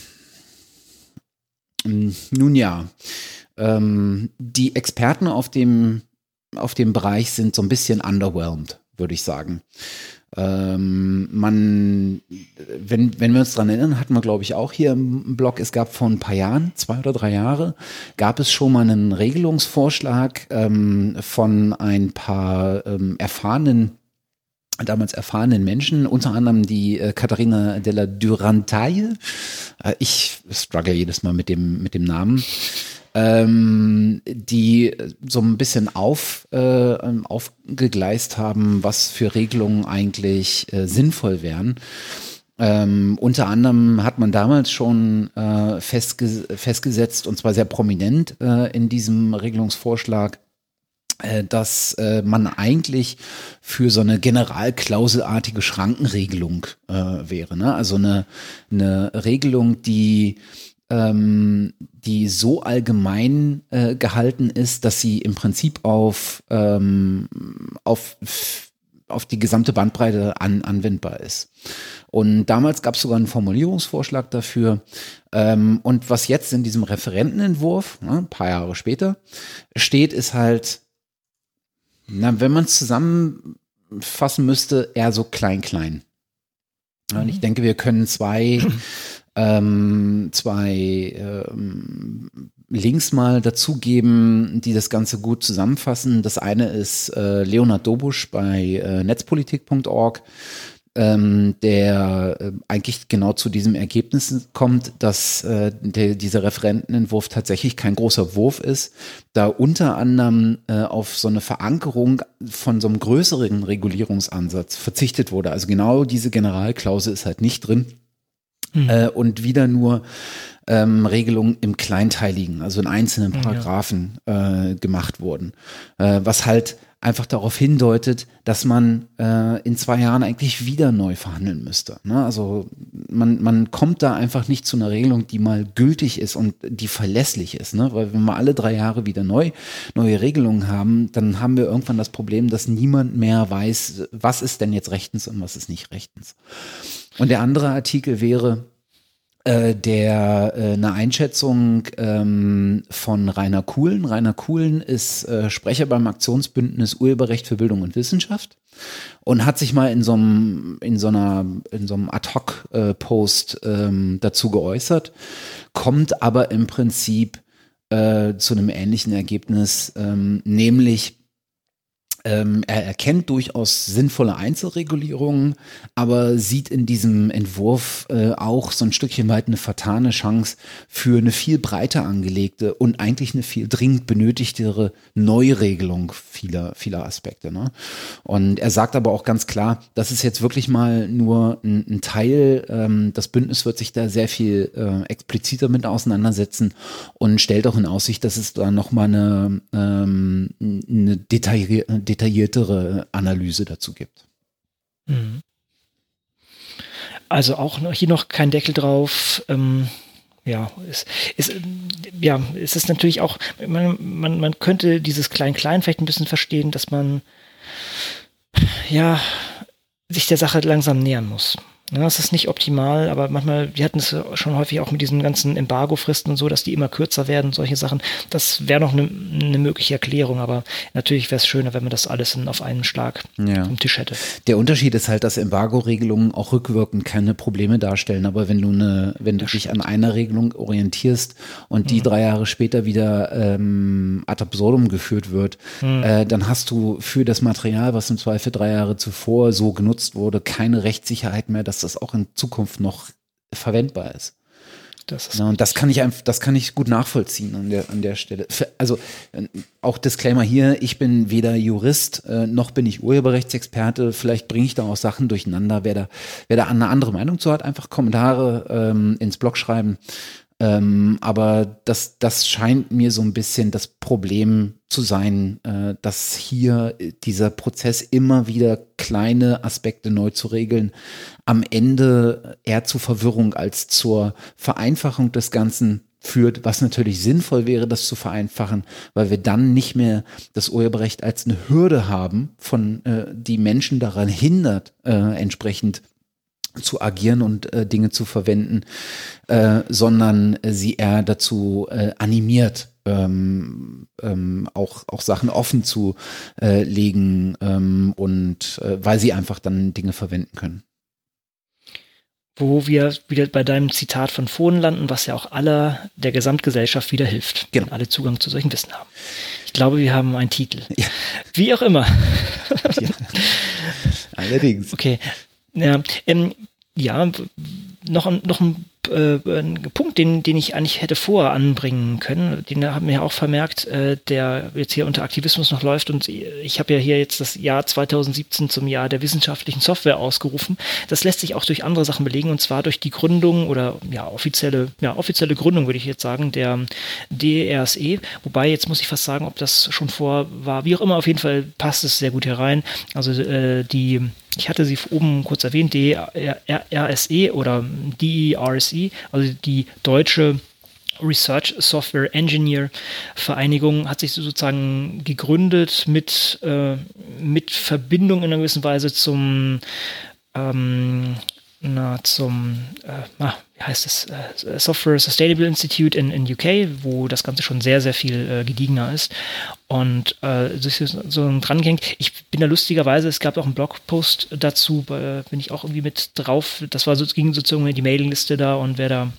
nun ja, ähm, die Experten auf dem, auf dem Bereich sind so ein bisschen underwhelmed, würde ich sagen. Ähm, man, wenn, wenn wir uns dran erinnern, hatten wir, glaube ich, auch hier im Blog, es gab vor ein paar Jahren, zwei oder drei Jahre, gab es schon mal einen Regelungsvorschlag ähm, von ein paar ähm, erfahrenen, damals erfahrenen Menschen, unter anderem die äh, Katharina della Durantaye. Äh, ich struggle jedes Mal mit dem, mit dem Namen. Ähm, die so ein bisschen auf, äh, aufgegleist haben, was für Regelungen eigentlich äh, sinnvoll wären. Ähm, unter anderem hat man damals schon äh, festge- festgesetzt, und zwar sehr prominent äh, in diesem Regelungsvorschlag, äh, dass äh, man eigentlich für so eine generalklauselartige Schrankenregelung äh, wäre. Ne? Also eine, eine Regelung, die die so allgemein äh, gehalten ist, dass sie im Prinzip auf, ähm, auf, auf die gesamte Bandbreite an, anwendbar ist. Und damals gab es sogar einen Formulierungsvorschlag dafür. Ähm, und was jetzt in diesem Referentenentwurf, ne, ein paar Jahre später, steht, ist halt, na, wenn man es zusammenfassen müsste, eher so klein-klein. Und ich denke, wir können zwei Ähm, zwei ähm, Links mal dazugeben, die das Ganze gut zusammenfassen. Das eine ist äh, Leonhard Dobusch bei äh, netzpolitik punkt org, ähm, der äh, eigentlich genau zu diesem Ergebnis kommt, dass äh, der, dieser Referentenentwurf tatsächlich kein großer Wurf ist, da unter anderem äh, auf so eine Verankerung von so einem größeren Regulierungsansatz verzichtet wurde. Also genau diese Generalklausel ist halt nicht drin. Mhm. Äh, und wieder nur ähm, Regelungen im Kleinteiligen, also in einzelnen Paragraphen äh, gemacht wurden. Äh, was halt einfach darauf hindeutet, dass man äh, in zwei Jahren eigentlich wieder neu verhandeln müsste. Ne? Also man, man kommt da einfach nicht zu einer Regelung, die mal gültig ist und die verlässlich ist. Ne? Weil wenn wir alle drei Jahre wieder neu, neue Regelungen haben, dann haben wir irgendwann das Problem, dass niemand mehr weiß, was ist denn jetzt rechtens und was ist nicht rechtens. Und der andere Artikel wäre äh, der äh, eine Einschätzung ähm, von Rainer Kuhlen. Rainer Kuhlen ist äh, Sprecher beim Aktionsbündnis Urheberrecht für Bildung und Wissenschaft und hat sich mal in so einem in so einer in so einem Ad-Hoc-Post ähm, dazu geäußert, kommt aber im Prinzip äh, zu einem ähnlichen Ergebnis, ähm, nämlich Ähm, er erkennt durchaus sinnvolle Einzelregulierungen, aber sieht in diesem Entwurf äh, auch so ein Stückchen weit eine vertane Chance für eine viel breiter angelegte und eigentlich eine viel dringend benötigtere Neuregelung vieler, vieler Aspekte. Ne? Und er sagt aber auch ganz klar, das ist jetzt wirklich mal nur ein, ein Teil. Ähm, das Bündnis wird sich da sehr viel äh, expliziter mit auseinandersetzen und stellt auch in Aussicht, dass es da nochmal eine, ähm, eine detaillierte detailliertere Analyse dazu gibt. Also auch noch, hier noch kein Deckel drauf. Ähm, ja, es, es, ja, es ist natürlich auch, man, man, man könnte dieses Klein-Klein vielleicht ein bisschen verstehen, dass man ja sich der Sache langsam nähern muss. Ja, es ist nicht optimal, aber manchmal, wir hatten es schon häufig auch mit diesen ganzen Embargo-Fristen und so, dass die immer kürzer werden, solche Sachen. Das wäre noch eine ne mögliche Erklärung, aber natürlich wäre es schöner, wenn man das alles in, auf einen Schlag ja. am Tisch hätte. Der Unterschied ist halt, dass Embargo-Regelungen auch rückwirkend keine Probleme darstellen, aber wenn du eine, wenn du das dich stimmt. an einer Regelung orientierst und die mhm. drei Jahre später wieder ähm, ad absurdum geführt wird, mhm. äh, dann hast du für das Material, was im Zweifel drei Jahre zuvor so genutzt wurde, keine Rechtssicherheit mehr, dass das auch in Zukunft noch verwendbar ist. Das ist ja, und das kann ich einfach, das kann ich gut nachvollziehen an der, an der Stelle. Also auch Disclaimer hier, ich bin weder Jurist, äh, noch bin ich Urheberrechtsexperte. Vielleicht bringe ich da auch Sachen durcheinander. Wer da, wer da eine andere Meinung zu hat, einfach Kommentare ähm, ins Blog schreiben. Ähm, aber das, das scheint mir so ein bisschen das Problem zu sein, äh, dass hier dieser Prozess immer wieder kleine Aspekte neu zu regeln, am Ende eher zur Verwirrung als zur Vereinfachung des Ganzen führt, was natürlich sinnvoll wäre, das zu vereinfachen, weil wir dann nicht mehr das Urheberrecht als eine Hürde haben, von äh, die Menschen daran hindert, äh, entsprechend zu agieren und äh, Dinge zu verwenden, äh, sondern äh, sie eher dazu äh, animiert, ähm, ähm, auch, auch Sachen offen zu äh, legen ähm, und äh, weil sie einfach dann Dinge verwenden können. Wo wir wieder bei deinem Zitat von vorhin landen, was ja auch aller der Gesamtgesellschaft wieder hilft, genau. wenn alle Zugang zu solchen Wissen haben. Ich glaube, wir haben einen Titel. Ja. Wie auch immer. Ja. Allerdings. Okay. Ja, ähm, ja, noch, noch ein, äh, ein Punkt, den, den ich eigentlich hätte vorher anbringen können, den haben wir ja auch vermerkt, äh, der jetzt hier unter Aktivismus noch läuft, und ich habe ja hier jetzt das Jahr zweitausendsiebzehn zum Jahr der wissenschaftlichen Software ausgerufen. Das lässt sich auch durch andere Sachen belegen, und zwar durch die Gründung oder ja offizielle, ja offizielle Gründung, würde ich jetzt sagen, der D E R S E, wobei jetzt muss ich fast sagen, ob das schon vor war, wie auch immer, auf jeden Fall passt es sehr gut hier rein. Also äh, die Ich hatte sie oben kurz erwähnt, D E R S E oder D E R S E, also die deutsche Research Software Engineer Vereinigung, hat sich sozusagen gegründet mit, äh, mit Verbindung in einer gewissen Weise zum ähm, na, zum äh, ah, wie heißt es, äh, Software Sustainable Institute in, in U K, wo das Ganze schon sehr, sehr viel äh, gediegener ist. Und äh, so, so dran gehängt. Ich bin da lustigerweise, es gab auch einen Blogpost dazu, äh, bin ich auch irgendwie mit drauf. Das war so, ging sozusagen in die Mailingliste da, und wer da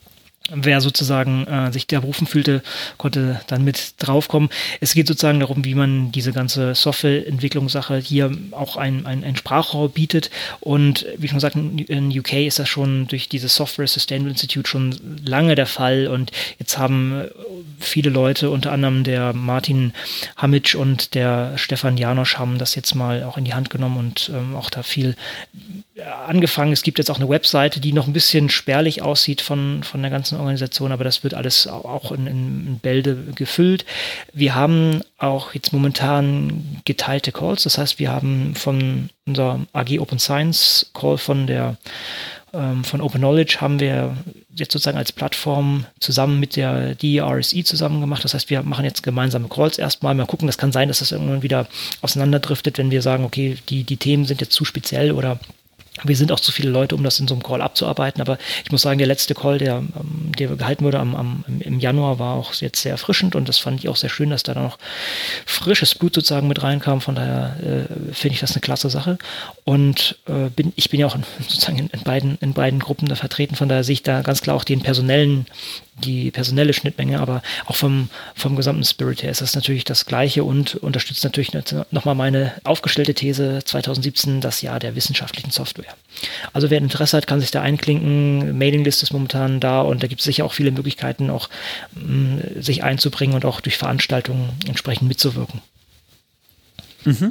Wer sozusagen äh, sich da berufen fühlte, konnte dann mit draufkommen. Es geht sozusagen darum, wie man diese ganze Softwareentwicklungssache hier auch ein, ein, ein Sprachrohr bietet. Und wie schon gesagt, in U K ist das schon durch dieses Software Sustainable Institute schon lange der Fall. Und jetzt haben viele Leute, unter anderem der Martin Hamitsch und der Stefan Janosch, haben das jetzt mal auch in die Hand genommen und ähm, auch da viel angefangen. Es gibt jetzt auch eine Webseite, die noch ein bisschen spärlich aussieht von, von der ganzen Organisation, aber das wird alles auch in, in Bälde gefüllt. Wir haben auch jetzt momentan geteilte Calls, das heißt, wir haben von unserer A G Open Science Call von der ähm, von Open Knowledge haben wir jetzt sozusagen als Plattform zusammen mit der D E R S E zusammen gemacht. Das heißt, wir machen jetzt gemeinsame Calls erstmal. Mal gucken, das kann sein, dass das irgendwann wieder auseinanderdriftet, wenn wir sagen, okay, die, die Themen sind jetzt zu speziell oder wir sind auch zu viele Leute, um das in so einem Call abzuarbeiten, aber ich muss sagen, der letzte Call, der, der gehalten wurde am, am, im Januar, war auch jetzt sehr erfrischend, und das fand ich auch sehr schön, dass da noch frisches Blut sozusagen mit reinkam. Von daher äh, finde ich das eine klasse Sache, und äh, bin, ich bin ja auch in, sozusagen in, in, beiden, in beiden Gruppen da vertreten, von daher sehe ich da ganz klar auch den personellen die personelle Schnittmenge, aber auch vom, vom gesamten Spirit her ist das natürlich das Gleiche und unterstützt natürlich nochmal meine aufgestellte These zwanzig siebzehn, das Jahr der wissenschaftlichen Software. Also wer Interesse hat, kann sich da einklinken. Mailinglist ist momentan da und da gibt es sicher auch viele Möglichkeiten, auch mh, sich einzubringen und auch durch Veranstaltungen entsprechend mitzuwirken. Mhm.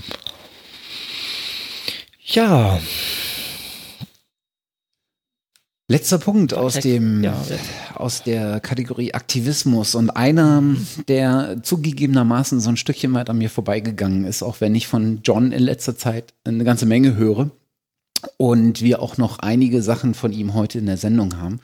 Ja. Letzter Punkt aus dem ja. aus der Kategorie Aktivismus und einer, der zugegebenermaßen so ein Stückchen weit an mir vorbeigegangen ist, auch wenn ich von John in letzter Zeit eine ganze Menge höre und wir auch noch einige Sachen von ihm heute in der Sendung haben.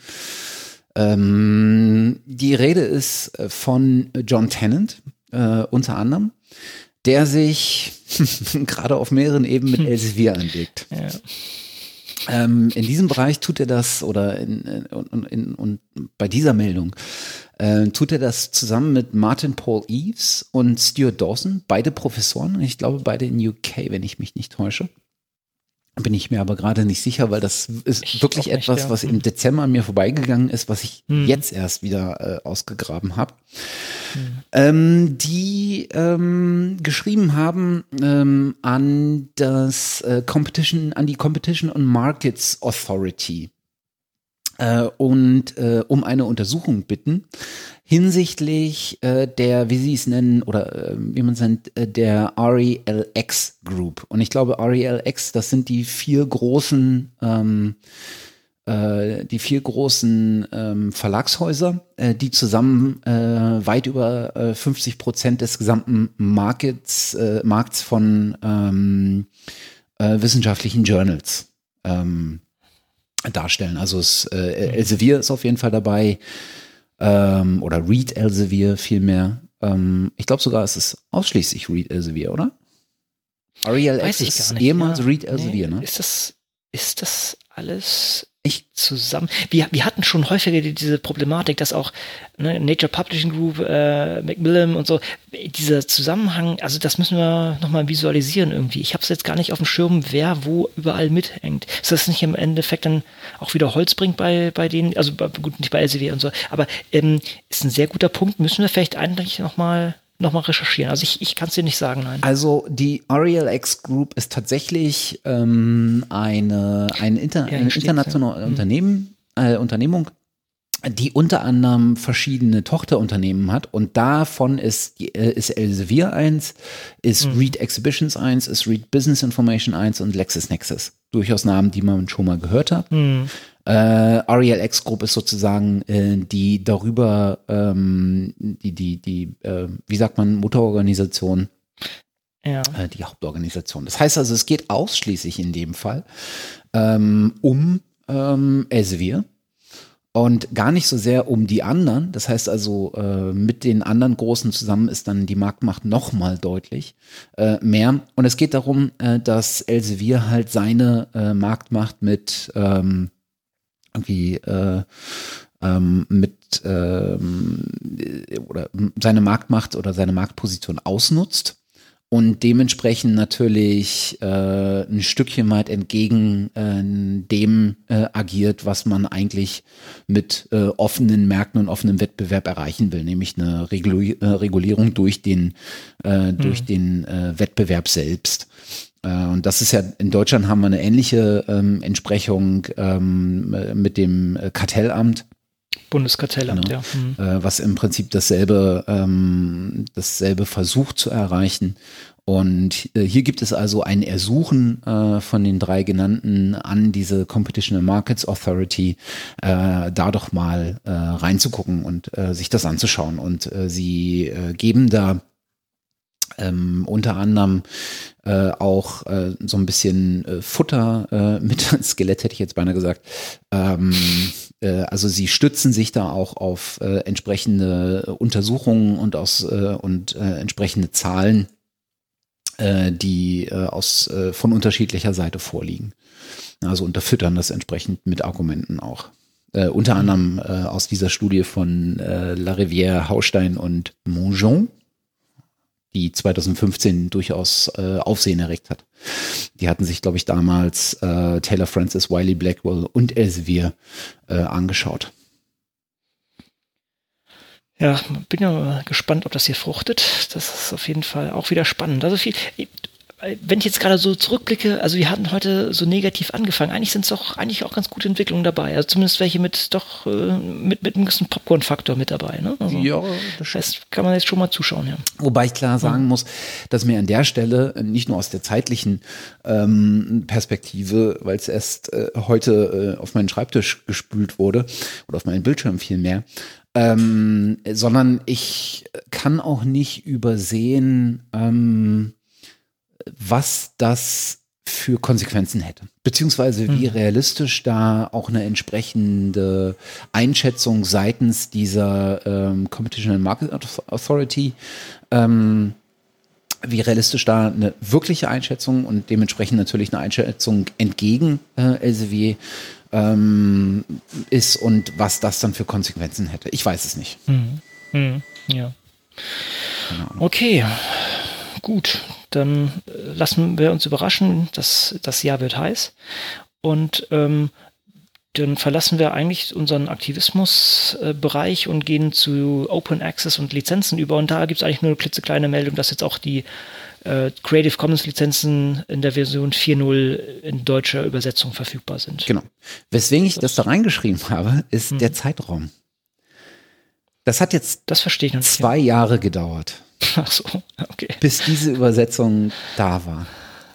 Ähm, die Rede ist von John Tennant, äh, unter anderem, der sich gerade auf mehreren Ebenen mit Elsevier anlegt. Ja. Ähm, in diesem Bereich tut er das, oder in, in, in, in, bei dieser Meldung äh, tut er das zusammen mit Martin Paul Eaves und Stuart Dawson, beide Professoren, ich glaube beide in U K, wenn ich mich nicht täusche. Bin ich mir aber gerade nicht sicher, weil das ist ich wirklich nicht, etwas, ja. was im Dezember an mir vorbeigegangen ist, was ich hm. jetzt erst wieder äh, ausgegraben habe. Hm. Ähm, die ähm, geschrieben haben ähm, an das äh, Competition, an die Competition and Markets Authority äh, und äh, um eine Untersuchung bitten hinsichtlich äh, der, wie sie es nennen, oder äh, wie man es nennt, äh, der R E L X Group. Und ich glaube, R E L X, das sind die vier großen, ähm, äh, die vier großen ähm, Verlagshäuser, äh, die zusammen äh, weit über äh, fünfzig Prozent des gesamten Markets, äh, Markts von ähm, äh, wissenschaftlichen Journals ähm, darstellen. Also es, äh, Elsevier ist auf jeden Fall dabei. Ähm, oder Reed Elsevier vielmehr. Ähm, ich glaube sogar, es ist ausschließlich Reed Elsevier, oder? R E L X ist ehemals ja. Reed Elsevier, nee, ne? Ist das, ist das alles ich zusammen? Wir, wir hatten schon häufiger die, diese Problematik, dass auch ne, Nature Publishing Group, äh, Macmillan und so, dieser Zusammenhang, also das müssen wir nochmal visualisieren irgendwie. Ich habe es jetzt gar nicht auf dem Schirm, wer wo überall mithängt. Ist das nicht im Endeffekt dann auch wieder Holz bringt bei, bei denen, also gut, nicht bei Elsevier und so, aber ähm, ist ein sehr guter Punkt, müssen wir vielleicht eigentlich nochmal nochmal recherchieren. Also ich, ich kann es dir nicht sagen, nein. Also die R E L X Group ist tatsächlich ähm, eine, ein, Inter- ja, ein internationales ja. Unternehmen, äh, Unternehmung, die unter anderem verschiedene Tochterunternehmen hat und davon ist, äh, ist Elsevier eins, ist mhm. Reed Exhibitions eins, ist Reed Business Information eins und LexisNexis. Durchaus Namen, die man schon mal gehört hat. Mhm. Äh, R E L X Group ist sozusagen äh, die darüber, ähm, die, die, die, äh, wie sagt man, Mutterorganisation, ja. äh, die Hauptorganisation. Das heißt also, es geht ausschließlich in dem Fall ähm, um ähm, Elsevier und gar nicht so sehr um die anderen. Das heißt also, äh, mit den anderen Großen zusammen ist dann die Marktmacht nochmal deutlich äh, mehr. Und es geht darum, äh, dass Elsevier halt seine äh, Marktmacht mit ähm, irgendwie äh, ähm, mit ähm, oder seine Marktmacht oder seine Marktposition ausnutzt und dementsprechend natürlich äh, ein Stückchen weit entgegen äh, dem äh, agiert, was man eigentlich mit äh, offenen Märkten und offenem Wettbewerb erreichen will, nämlich eine Regul- äh, Regulierung durch den äh, mhm. durch den äh, Wettbewerb selbst. Und das ist ja, in Deutschland haben wir eine ähnliche ähm, Entsprechung ähm, mit dem Kartellamt. Bundeskartellamt, genau, ja. Mhm. Äh, was im Prinzip dasselbe, ähm, dasselbe versucht zu erreichen. Und äh, hier gibt es also ein Ersuchen äh, von den drei genannten an diese Competition and Markets Authority, äh, da doch mal äh, reinzugucken und äh, sich das anzuschauen. Und äh, sie äh, geben da Ähm, unter anderem äh, auch äh, so ein bisschen äh, Futter äh, mit Skelett, hätte ich jetzt beinahe gesagt. Ähm, äh, also sie stützen sich da auch auf äh, entsprechende Untersuchungen und aus äh, und äh, entsprechende Zahlen, äh, die äh, aus äh, von unterschiedlicher Seite vorliegen. Also unterfüttern das entsprechend mit Argumenten auch. Äh, unter anderem äh, aus dieser Studie von äh, Larivière, Haustein und Mongeon, die zwanzig fünfzehn durchaus äh, Aufsehen erregt hat. Die hatten sich, glaube ich, damals äh, Taylor Francis, Wiley Blackwell und Elsevier äh, angeschaut. Ja, bin ja mal gespannt, ob das hier fruchtet. Das ist auf jeden Fall auch wieder spannend. Also viel, wenn ich jetzt gerade so zurückblicke, also wir hatten heute so negativ angefangen. Eigentlich sind es doch eigentlich auch ganz gute Entwicklungen dabei. Also zumindest welche mit doch mit, mit einem gewissen Popcorn-Faktor mit dabei. Ne? Also, ja, das heißt, kann man jetzt schon mal zuschauen. Ja. Wobei ich klar sagen muss, dass mir an der Stelle nicht nur aus der zeitlichen ähm, Perspektive, weil es erst äh, heute äh, auf meinen Schreibtisch gespült wurde oder auf meinen Bildschirm vielmehr, Ähm, sondern ich kann auch nicht übersehen, ähm, was das für Konsequenzen hätte. Beziehungsweise wie mhm. realistisch da auch eine entsprechende Einschätzung seitens dieser ähm, Competition and Market Authority, ähm, wie realistisch da eine wirkliche Einschätzung und dementsprechend natürlich eine Einschätzung entgegen äh, Elsevier ähm, ist und was das dann für Konsequenzen hätte. Ich weiß es nicht. Mhm. Mhm. Ja. Okay, gut. Dann lassen wir uns überraschen. Das, das Jahr wird heiß. Und ähm, dann verlassen wir eigentlich unseren Aktivismusbereich äh, und gehen zu Open Access und Lizenzen über. Und da gibt es eigentlich nur eine klitzekleine Meldung, dass jetzt auch die äh, Creative Commons Lizenzen in der Version vier Punkt null in deutscher Übersetzung verfügbar sind. Genau. Weswegen ich das, das da reingeschrieben habe, ist hm. der Zeitraum. Das hat jetzt das verstehe ich noch nicht, zwei ja. Jahre gedauert. Ach so, okay. Bis diese Übersetzung da war.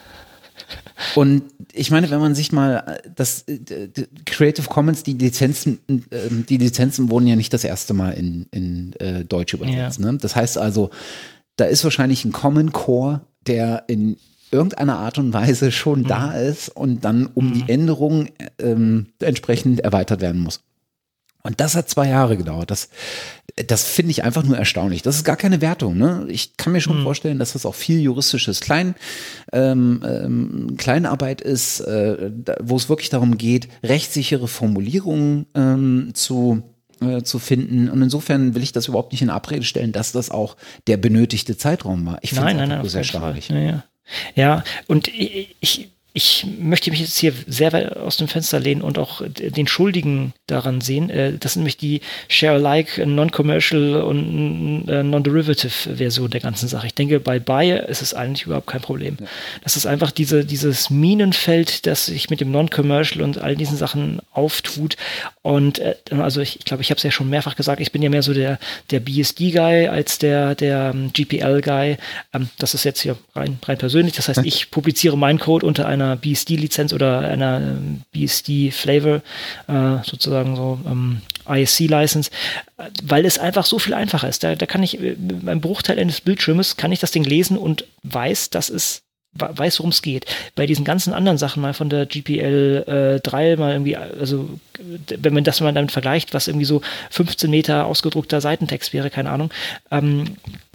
Und ich meine, wenn man sich mal das Creative Commons, die Lizenzen, die Lizenzen wurden ja nicht das erste Mal in, in äh, Deutsch übersetzt. Ja. Ne? Das heißt also, da ist wahrscheinlich ein Common Core, der in irgendeiner Art und Weise schon mhm. da ist und dann um mhm. die Änderungen ähm, entsprechend erweitert werden muss. Und das hat zwei Jahre gedauert. Das, das finde ich einfach nur erstaunlich. Das ist gar keine Wertung. Ne? Ich kann mir schon mhm. vorstellen, dass das auch viel juristisches Klein, ähm, ähm, Kleinarbeit ist, äh, wo es wirklich darum geht, rechtssichere Formulierungen ähm, zu äh, zu finden. Und insofern will ich das überhaupt nicht in Abrede stellen, dass das auch der benötigte Zeitraum war. Ich finde es einfach sehr erstaunlich. Ja, ja. ja, und ich, ich Ich möchte mich jetzt hier sehr weit aus dem Fenster lehnen und auch den Schuldigen daran sehen. Das sind nämlich die Share-alike, Non-Commercial und Non-Derivative-Version der ganzen Sache. Ich denke, bei Buy ist es eigentlich überhaupt kein Problem. Ja. Das ist einfach diese, dieses Minenfeld, das sich mit dem Non-Commercial und all diesen Sachen auftut. Und also ich, ich glaube, ich habe es ja schon mehrfach gesagt, ich bin ja mehr so der, der B S D-Guy als der, der G P L-Guy. Das ist jetzt hier rein, rein persönlich. Das heißt, ich publiziere meinen Code unter einer B S D-Lizenz oder einer B S D-Flavor, äh, sozusagen so ähm, I S C-License, weil es einfach so viel einfacher ist. Da, da kann ich, beim Bruchteil eines Bildschirmes kann ich das Ding lesen und weiß, dass es weiß, worum es geht. Bei diesen ganzen anderen Sachen mal von der G P L drei mal irgendwie, also wenn man das mal damit vergleicht, was irgendwie so fünfzehn Meter ausgedruckter Seitentext wäre, keine Ahnung, ähm,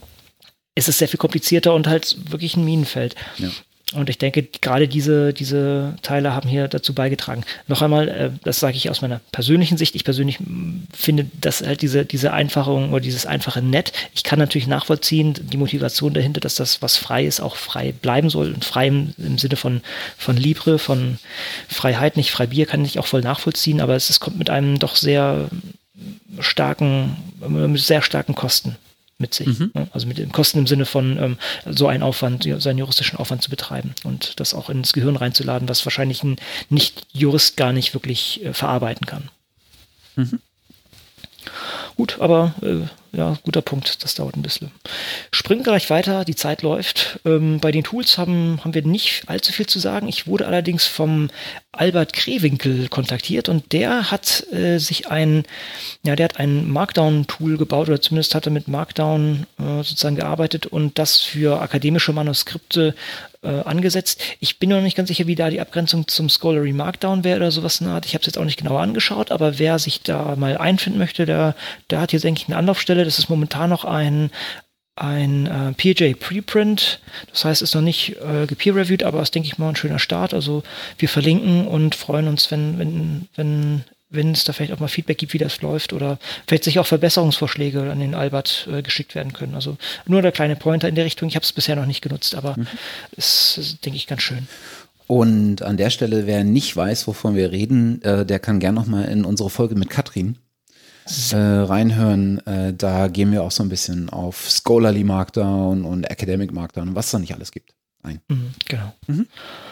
ist es sehr viel komplizierter und halt wirklich ein Minenfeld. Ja. Und ich denke, gerade diese, diese Teile haben hier dazu beigetragen. Noch einmal, äh, das sage ich aus meiner persönlichen Sicht. Ich persönlich m, finde, dass halt diese, diese Einfachung oder dieses einfache Nett, ich kann natürlich nachvollziehen, die Motivation dahinter, dass das, was frei ist, auch frei bleiben soll. Und frei im, im Sinne von, von Libre, von Freiheit, nicht Freibier, kann ich auch voll nachvollziehen. Aber es, es kommt mit einem doch sehr starken, mit sehr starken Kosten mit sich. Mhm. Also mit den Kosten im Sinne von ähm, so einen Aufwand, so einen juristischen Aufwand zu betreiben und das auch ins Gehirn reinzuladen, was wahrscheinlich ein Nicht-Jurist gar nicht wirklich äh, verarbeiten kann. Mhm. Gut, aber äh, ja, guter Punkt, das dauert ein bisschen. Springen gleich weiter, die Zeit läuft. Ähm, bei den Tools haben, haben wir nicht allzu viel zu sagen. Ich wurde allerdings vom Albert Krewinkel kontaktiert und der hat äh, sich ein, ja, der hat ein Markdown-Tool gebaut oder zumindest hat er mit Markdown äh, sozusagen gearbeitet und das für akademische Manuskripte äh, angesetzt. Ich bin noch nicht ganz sicher, wie da die Abgrenzung zum Scholarly Markdown wäre oder sowas in der Art. Ich habe es jetzt auch nicht genauer angeschaut, aber wer sich da mal einfinden möchte, der, der hat jetzt, denke ich, eine Anlaufstelle. Das ist momentan noch ein ein äh, P J Preprint, das heißt, ist noch nicht äh, gepeer-reviewed, aber ist, denke ich mal, ein schöner Start. Also wir verlinken und freuen uns, wenn, wenn, wenn, wenn es da vielleicht auch mal Feedback gibt, wie das läuft oder vielleicht sich auch Verbesserungsvorschläge an den Albert äh, geschickt werden können. Also nur der kleine Pointer in der Richtung. Ich habe es bisher noch nicht genutzt, aber mhm. ist, ist, denke ich, ganz schön. Und an der Stelle, wer nicht weiß, wovon wir reden, äh, der kann gern noch mal in unsere Folge mit Katrin äh, reinhören. Äh, da gehen wir auch so ein bisschen auf Scholarly Markdown und Academic Markdown und was es da nicht alles gibt ein. Mhm, genau. Mhm.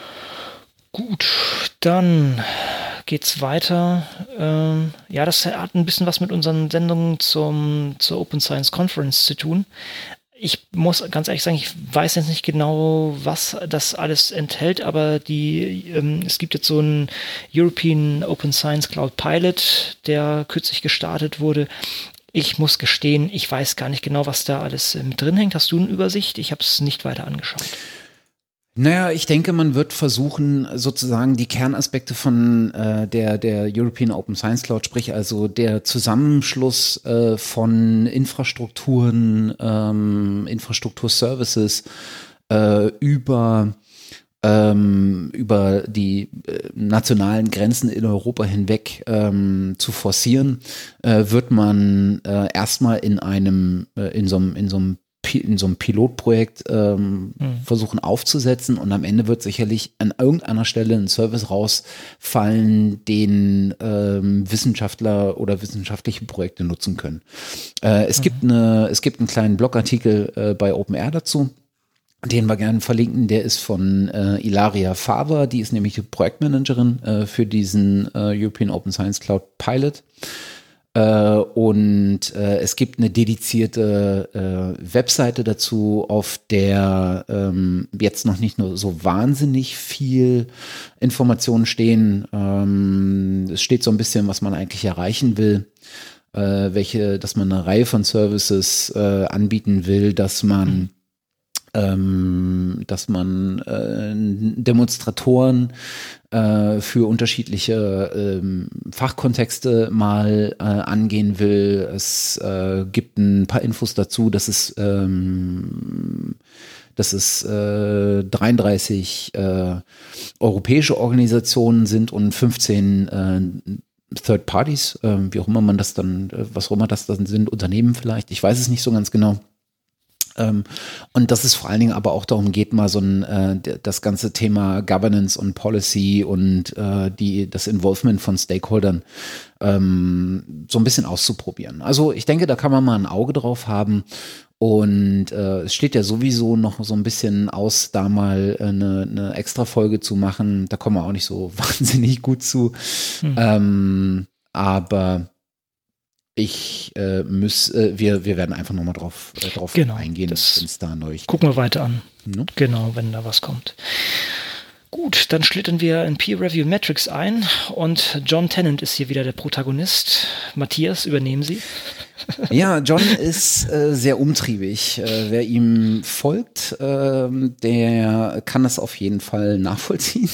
Gut, dann geht's weiter. Ähm, ja, das hat ein bisschen was mit unseren Sendungen zum, zur Open Science Conference zu tun. Ich muss ganz ehrlich sagen, ich weiß jetzt nicht genau, was das alles enthält, aber die, ähm, es gibt jetzt so einen European Open Science Cloud Pilot, der kürzlich gestartet wurde. Ich muss gestehen, ich weiß gar nicht genau, was da alles äh, mit drin hängt. Hast du eine Übersicht? Ich habe es nicht weiter angeschaut. Naja, ich denke, man wird versuchen, sozusagen die Kernaspekte von äh, der, der European Open Science Cloud, sprich also der Zusammenschluss äh, von Infrastrukturen, ähm, Infrastrukturservices äh, über ähm, über die äh, nationalen Grenzen in Europa hinweg ähm, zu forcieren, äh, wird man äh, erstmal in einem, äh, in so einem, in so einem in so einem Pilotprojekt ähm, mhm. versuchen aufzusetzen und am Ende wird sicherlich an irgendeiner Stelle ein Service rausfallen, den ähm, Wissenschaftler oder wissenschaftliche Projekte nutzen können. Äh, es mhm. gibt eine, es gibt einen kleinen Blogartikel äh, bei OpenAir dazu, den wir gerne verlinken. Der ist von äh, Ilaria Faber, die ist nämlich die Projektmanagerin äh, für diesen äh, European Open Science Cloud Pilot. Äh, und äh, es gibt eine dedizierte äh, Webseite dazu, auf der ähm, jetzt noch nicht nur so wahnsinnig viel Informationen stehen. Ähm, es steht so ein bisschen, was man eigentlich erreichen will, äh, welche, dass man eine Reihe von Services äh, anbieten will, dass man ähm, dass man äh, Demonstratoren äh, für unterschiedliche ähm, Fachkontexte mal äh, angehen will. Es äh, gibt ein paar Infos dazu, dass es ähm, dass es äh, dreiunddreißig äh, europäische Organisationen sind und fünfzehn äh, Third Parties, äh, wie auch immer man das dann, was auch immer das dann sind, Unternehmen vielleicht, ich weiß es nicht so ganz genau. Ähm, und dass es vor allen Dingen aber auch darum geht, mal so ein äh, das ganze Thema Governance und Policy und äh, die das Involvement von Stakeholdern ähm, so ein bisschen auszuprobieren. Also ich denke, da kann man mal ein Auge drauf haben. Und äh, es steht ja sowieso noch so ein bisschen aus, da mal eine, eine extra Folge zu machen. Da kommen wir auch nicht so wahnsinnig gut zu. Hm. Ähm, aber Ich äh, muss, äh, wir, wir werden einfach nochmal drauf, äh, drauf genau, eingehen, wenn es da neu ist. Gucken wir weiter an. Ja. Genau, wenn da was kommt. Gut, dann schlittern wir in Peer Review Metrics ein und John Tennant ist hier wieder der Protagonist. Matthias, übernehmen Sie. Ja, John ist äh, sehr umtriebig. Äh, wer ihm folgt, äh, der kann das auf jeden Fall nachvollziehen.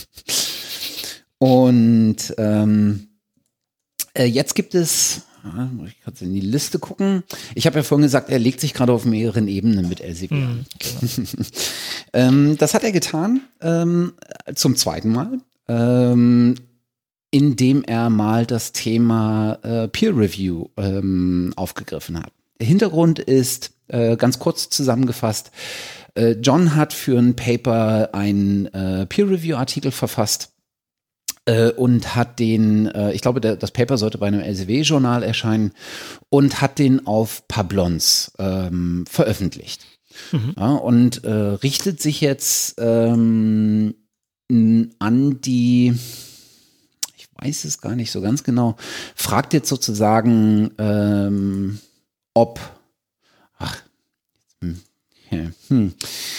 Und ähm, äh, jetzt gibt es Ja, muss ich kurz in die Liste gucken. Ich habe ja vorhin gesagt, er legt sich gerade auf mehreren Ebenen mit Elsevier. Mhm, genau. ähm, das hat er getan ähm, zum zweiten Mal, ähm, indem er mal das Thema äh, Peer Review ähm, aufgegriffen hat. Der Hintergrund ist, äh, ganz kurz zusammengefasst, äh, John hat für ein Paper einen äh, Peer Review Artikel verfasst, und hat den, äh, ich glaube, der, das Paper sollte bei einem Elsevier-Journal erscheinen und hat den auf Pablons ähm, veröffentlicht. Mhm. Ja, und äh, richtet sich jetzt ähm, an die, ich weiß es gar nicht so ganz genau, fragt jetzt sozusagen, ähm, ob, ach, hm, hm,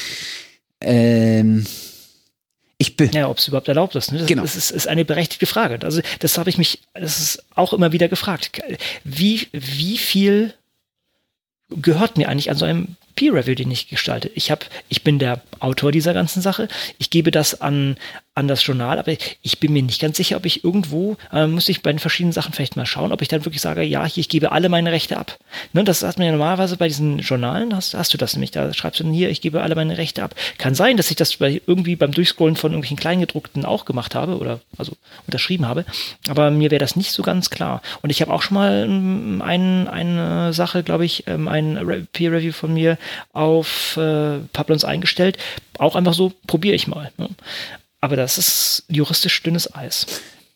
ähm, Ich bin ja, ob es überhaupt erlaubt ist. Ne? Das, genau. das ist, ist eine berechtigte Frage. Also das habe ich mich, das ist auch immer wieder gefragt. Wie, wie viel gehört mir eigentlich an so einem Peer Review, den ich gestalte? Ich habe, ich bin der Autor dieser ganzen Sache. Ich gebe das an an das Journal, aber ich bin mir nicht ganz sicher, ob ich irgendwo, äh, muss ich bei den verschiedenen Sachen vielleicht mal schauen, ob ich dann wirklich sage, ja, hier, ich gebe alle meine Rechte ab. Ne, das hat man ja normalerweise bei diesen Journalen, hast, hast du das nämlich, da schreibst du dann hier, ich gebe alle meine Rechte ab. Kann sein, dass ich das bei, irgendwie beim Durchscrollen von irgendwelchen Kleingedruckten auch gemacht habe oder also unterschrieben habe, aber mir wäre das nicht so ganz klar. Und ich habe auch schon mal ähm, ein, eine Sache, glaube ich, ähm, ein Re- Peer Review von mir auf äh, Pablons eingestellt, auch einfach so, probiere ich mal. Ne? Aber das ist juristisch dünnes Eis.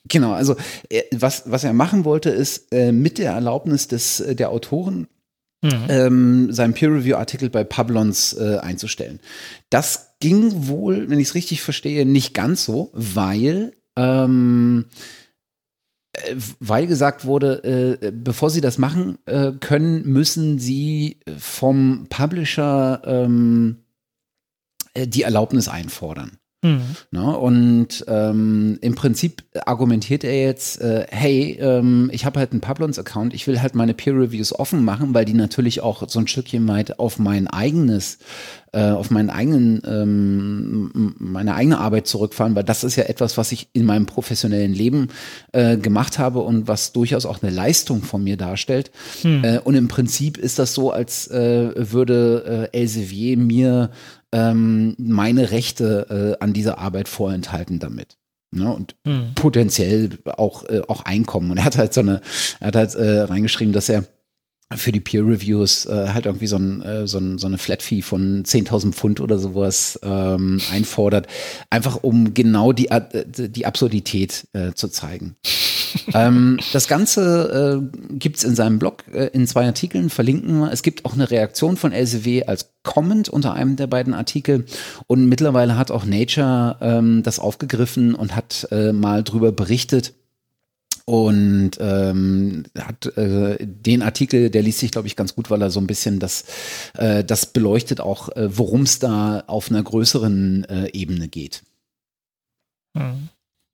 Genau, also äh, was, was er machen wollte, ist äh, mit der Erlaubnis des, äh, der Autoren mhm. ähm, seinen Peer-Review-Artikel bei Publons äh, einzustellen. Das ging wohl, wenn ich es richtig verstehe, nicht ganz so, weil ähm, weil gesagt wurde, äh, bevor sie das machen äh, können, müssen sie vom Publisher ähm, die Erlaubnis einfordern. Mhm. Na, und ähm, im Prinzip argumentiert er jetzt, äh, hey, ähm, ich habe halt einen Publons-Account, ich will halt meine Peer-Reviews offen machen, weil die natürlich auch so ein Stückchen weit auf mein eigenes auf meinen eigenen, ähm, meine eigene Arbeit zurückfahren, weil das ist ja etwas, was ich in meinem professionellen Leben äh, gemacht habe und was durchaus auch eine Leistung von mir darstellt. Hm. Äh, und im Prinzip ist das so, als äh, würde äh, Elsevier mir ähm, meine Rechte äh, an dieser Arbeit vorenthalten damit. Ne, und hm. potenziell auch, äh, auch Einkommen. Und er hat halt so eine, er hat halt äh, reingeschrieben, dass er für die Peer-Reviews äh, halt irgendwie so, ein, äh, so, ein, so eine Flat-Fee von zehntausend Pfund oder sowas ähm, einfordert, einfach um genau die, die Absurdität äh, zu zeigen. ähm, das Ganze äh, gibt's in seinem Blog äh, in zwei Artikeln, verlinken wir. Es gibt auch eine Reaktion von Elsevier als Comment unter einem der beiden Artikel und mittlerweile hat auch Nature ähm, das aufgegriffen und hat äh, mal drüber berichtet. Und ähm, hat äh, den Artikel, der liest sich, glaube ich, ganz gut, weil er so ein bisschen das, äh, das beleuchtet auch, äh, worum es da auf einer größeren äh, Ebene geht. Mhm.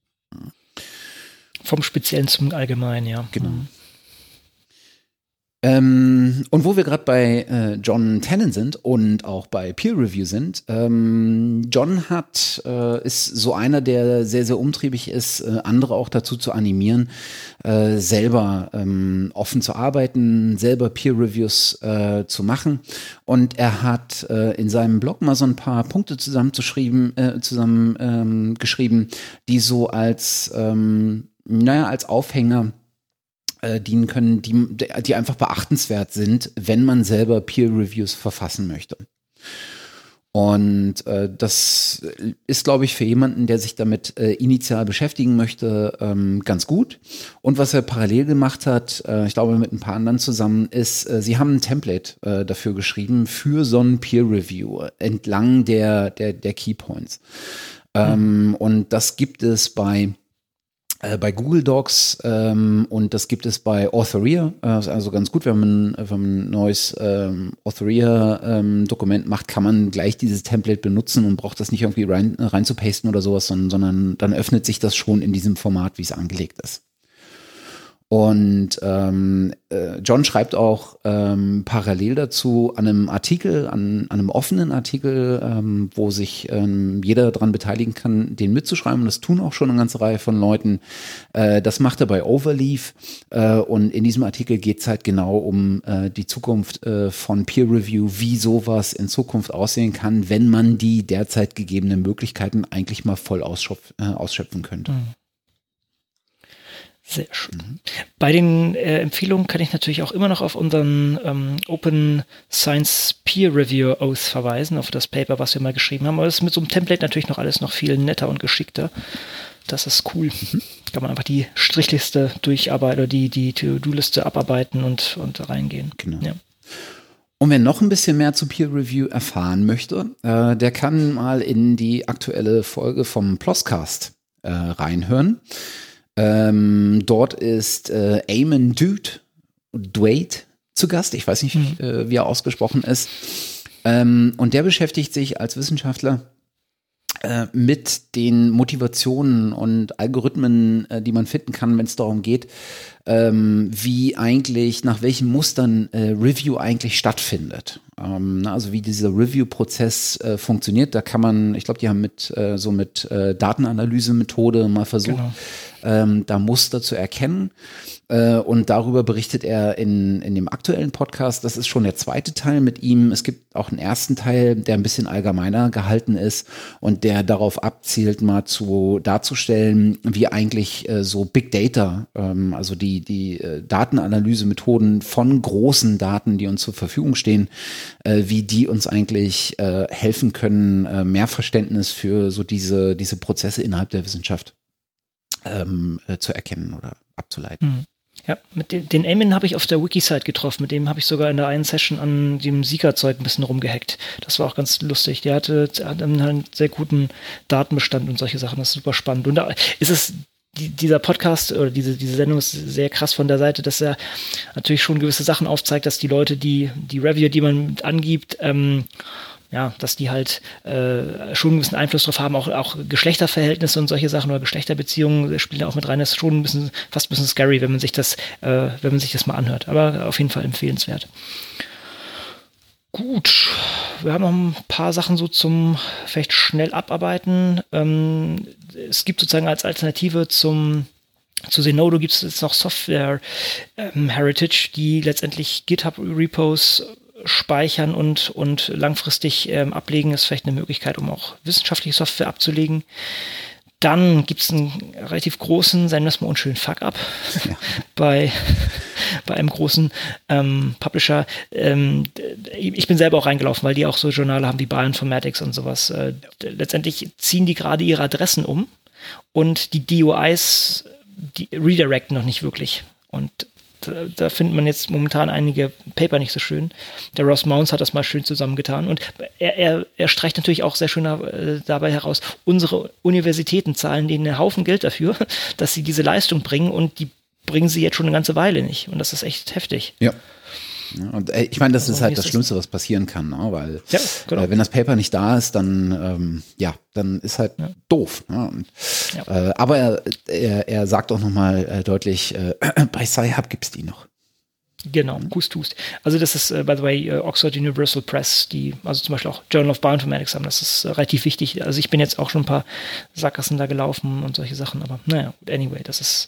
Vom Speziellen zum Allgemeinen, ja. Genau. Mhm. Ähm, und wo wir gerade bei äh, John Tannen sind und auch bei Peer Review sind, ähm, John hat äh, ist so einer, der sehr, sehr umtriebig ist, äh, andere auch dazu zu animieren, äh, selber ähm, offen zu arbeiten, selber Peer Reviews äh, zu machen. Und er hat äh, in seinem Blog mal so ein paar Punkte zusammengeschrieben, äh, zusammen ähm, geschrieben, die so als ähm, naja, als Aufhänger dienen können, die, die einfach beachtenswert sind, wenn man selber Peer-Reviews verfassen möchte. Und äh, das ist, glaube ich, für jemanden, der sich damit äh, initial beschäftigen möchte, ähm, ganz gut. Und was er parallel gemacht hat, äh, ich glaube mit ein paar anderen zusammen, ist, äh, sie haben ein Template äh, dafür geschrieben für so ein Peer-Review entlang der, der, der Keypoints. Ähm, mhm. Und das gibt es bei bei Google Docs ähm, und das gibt es bei Authorea, äh, also ganz gut, wenn man, wenn man ein neues ähm, Authorea-Dokument ähm, macht, kann man gleich dieses Template benutzen und braucht das nicht irgendwie rein, rein zu pasten oder sowas, sondern, sondern dann öffnet sich das schon in diesem Format, wie es angelegt ist. Und ähm, äh, John schreibt auch ähm, parallel dazu an einem Artikel, an, an einem offenen Artikel, ähm, wo sich ähm, jeder daran beteiligen kann, den mitzuschreiben. Und das tun auch schon eine ganze Reihe von Leuten. Äh, das macht er bei Overleaf. Äh, und in diesem Artikel geht es halt genau um äh, die Zukunft äh, von Peer Review, wie sowas in Zukunft aussehen kann, wenn man die derzeit gegebenen Möglichkeiten eigentlich mal voll ausschöpf, äh, ausschöpfen könnte. Mhm. Sehr schön. Mhm. Bei den äh, Empfehlungen kann ich natürlich auch immer noch auf unseren ähm, Open Science Peer Review Oath verweisen, auf das Paper, was wir mal geschrieben haben. Aber das ist mit so einem Template natürlich noch alles noch viel netter und geschickter. Das ist cool. Mhm. Kann man einfach die Strichliste durcharbeiten oder die, die To-Do-Liste abarbeiten und, und reingehen. Genau. Ja. Und wer noch ein bisschen mehr zu Peer Review erfahren möchte, äh, der kann mal in die aktuelle Folge vom Plosscast äh, reinhören. Ähm, dort ist äh, Eamon Dude, Duade zu Gast. Ich weiß nicht, mhm. äh, wie er ausgesprochen ist. Ähm, und der beschäftigt sich als Wissenschaftler äh, mit den Motivationen und Algorithmen, äh, die man finden kann, wenn es darum geht, ähm, wie eigentlich, nach welchen Mustern äh, Review eigentlich stattfindet. Ähm, also wie dieser Review-Prozess äh, funktioniert. Da kann man, ich glaube, die haben mit äh, so mit äh, Datenanalyse-Methode mal versucht, genau. ähm, da Muster zu erkennen. Äh, und darüber berichtet er in, in dem aktuellen Podcast. Das ist schon der zweite Teil mit ihm. Es gibt auch einen ersten Teil, der ein bisschen allgemeiner gehalten ist und der darauf abzielt, mal zu darzustellen, wie eigentlich äh, so Big Data, ähm, also die die, die äh, Datenanalysemethoden von großen Daten, die uns zur Verfügung stehen, äh, wie die uns eigentlich äh, helfen können, äh, mehr Verständnis für so diese, diese Prozesse innerhalb der Wissenschaft ähm, äh, zu erkennen oder abzuleiten. Mhm. Ja, mit den, den Eamon habe ich auf der Wiki-Site getroffen. Mit dem habe ich sogar in der einen Session an dem Sika-Zeug ein bisschen rumgehackt. Das war auch ganz lustig. Der hatte, hatte einen sehr guten Datenbestand und solche Sachen. Das ist super spannend. Und da ist es, die, dieser Podcast oder diese, diese Sendung ist sehr krass von der Seite, dass er natürlich schon gewisse Sachen aufzeigt, dass die Leute, die, die Reviewer, die man angibt, ähm, ja, dass die halt äh, schon einen gewissen Einfluss drauf haben, auch, auch Geschlechterverhältnisse und solche Sachen oder Geschlechterbeziehungen spielen da auch mit rein. Das ist schon ein bisschen, fast ein bisschen scary, wenn man sich das, äh, wenn man sich das mal anhört. Aber auf jeden Fall empfehlenswert. Gut, wir haben noch ein paar Sachen so zum vielleicht schnell abarbeiten. Ähm, es gibt sozusagen als Alternative zum zu Zenodo gibt es jetzt noch Software ähm, Heritage, die letztendlich GitHub-Repos speichern und, und langfristig ähm, ablegen, ist vielleicht eine Möglichkeit, um auch wissenschaftliche Software abzulegen. Dann gibt es einen relativ großen, sagen wir es mal unschön, Fuck-up ja. bei, bei einem großen ähm, Publisher. Ähm, ich bin selber auch reingelaufen, weil die auch so Journale haben wie Bioinformatics und sowas. Äh, letztendlich ziehen die gerade ihre Adressen um und die D O Is die redirecten noch nicht wirklich. Und Da, da findet man jetzt momentan einige Paper nicht so schön. Der Ross Mounds hat das mal schön zusammengetan. Und er, er, er streicht natürlich auch sehr schön äh, dabei heraus, unsere Universitäten zahlen denen einen Haufen Geld dafür, dass sie diese Leistung bringen und die bringen sie jetzt schon eine ganze Weile nicht. Und das ist echt heftig. Ja. Ja, und äh, ich meine, das also, ist halt das Schlimmste, was passieren kann, ne? Weil ja, genau. äh, wenn das Paper nicht da ist, dann ähm, ja, dann ist halt ja. doof. Ne? Und, ja. äh, aber er, er, er sagt auch nochmal äh, deutlich, äh, bei Sci-Hub gibt es die noch. Genau, Hust, Hust. Also das ist, uh, by the way, uh, Oxford Universal Press, die, also zum Beispiel auch Journal of Bioinformatics haben, das ist uh, relativ wichtig. Also ich bin jetzt auch schon ein paar Sackgassen da gelaufen und solche Sachen, aber naja, anyway, das ist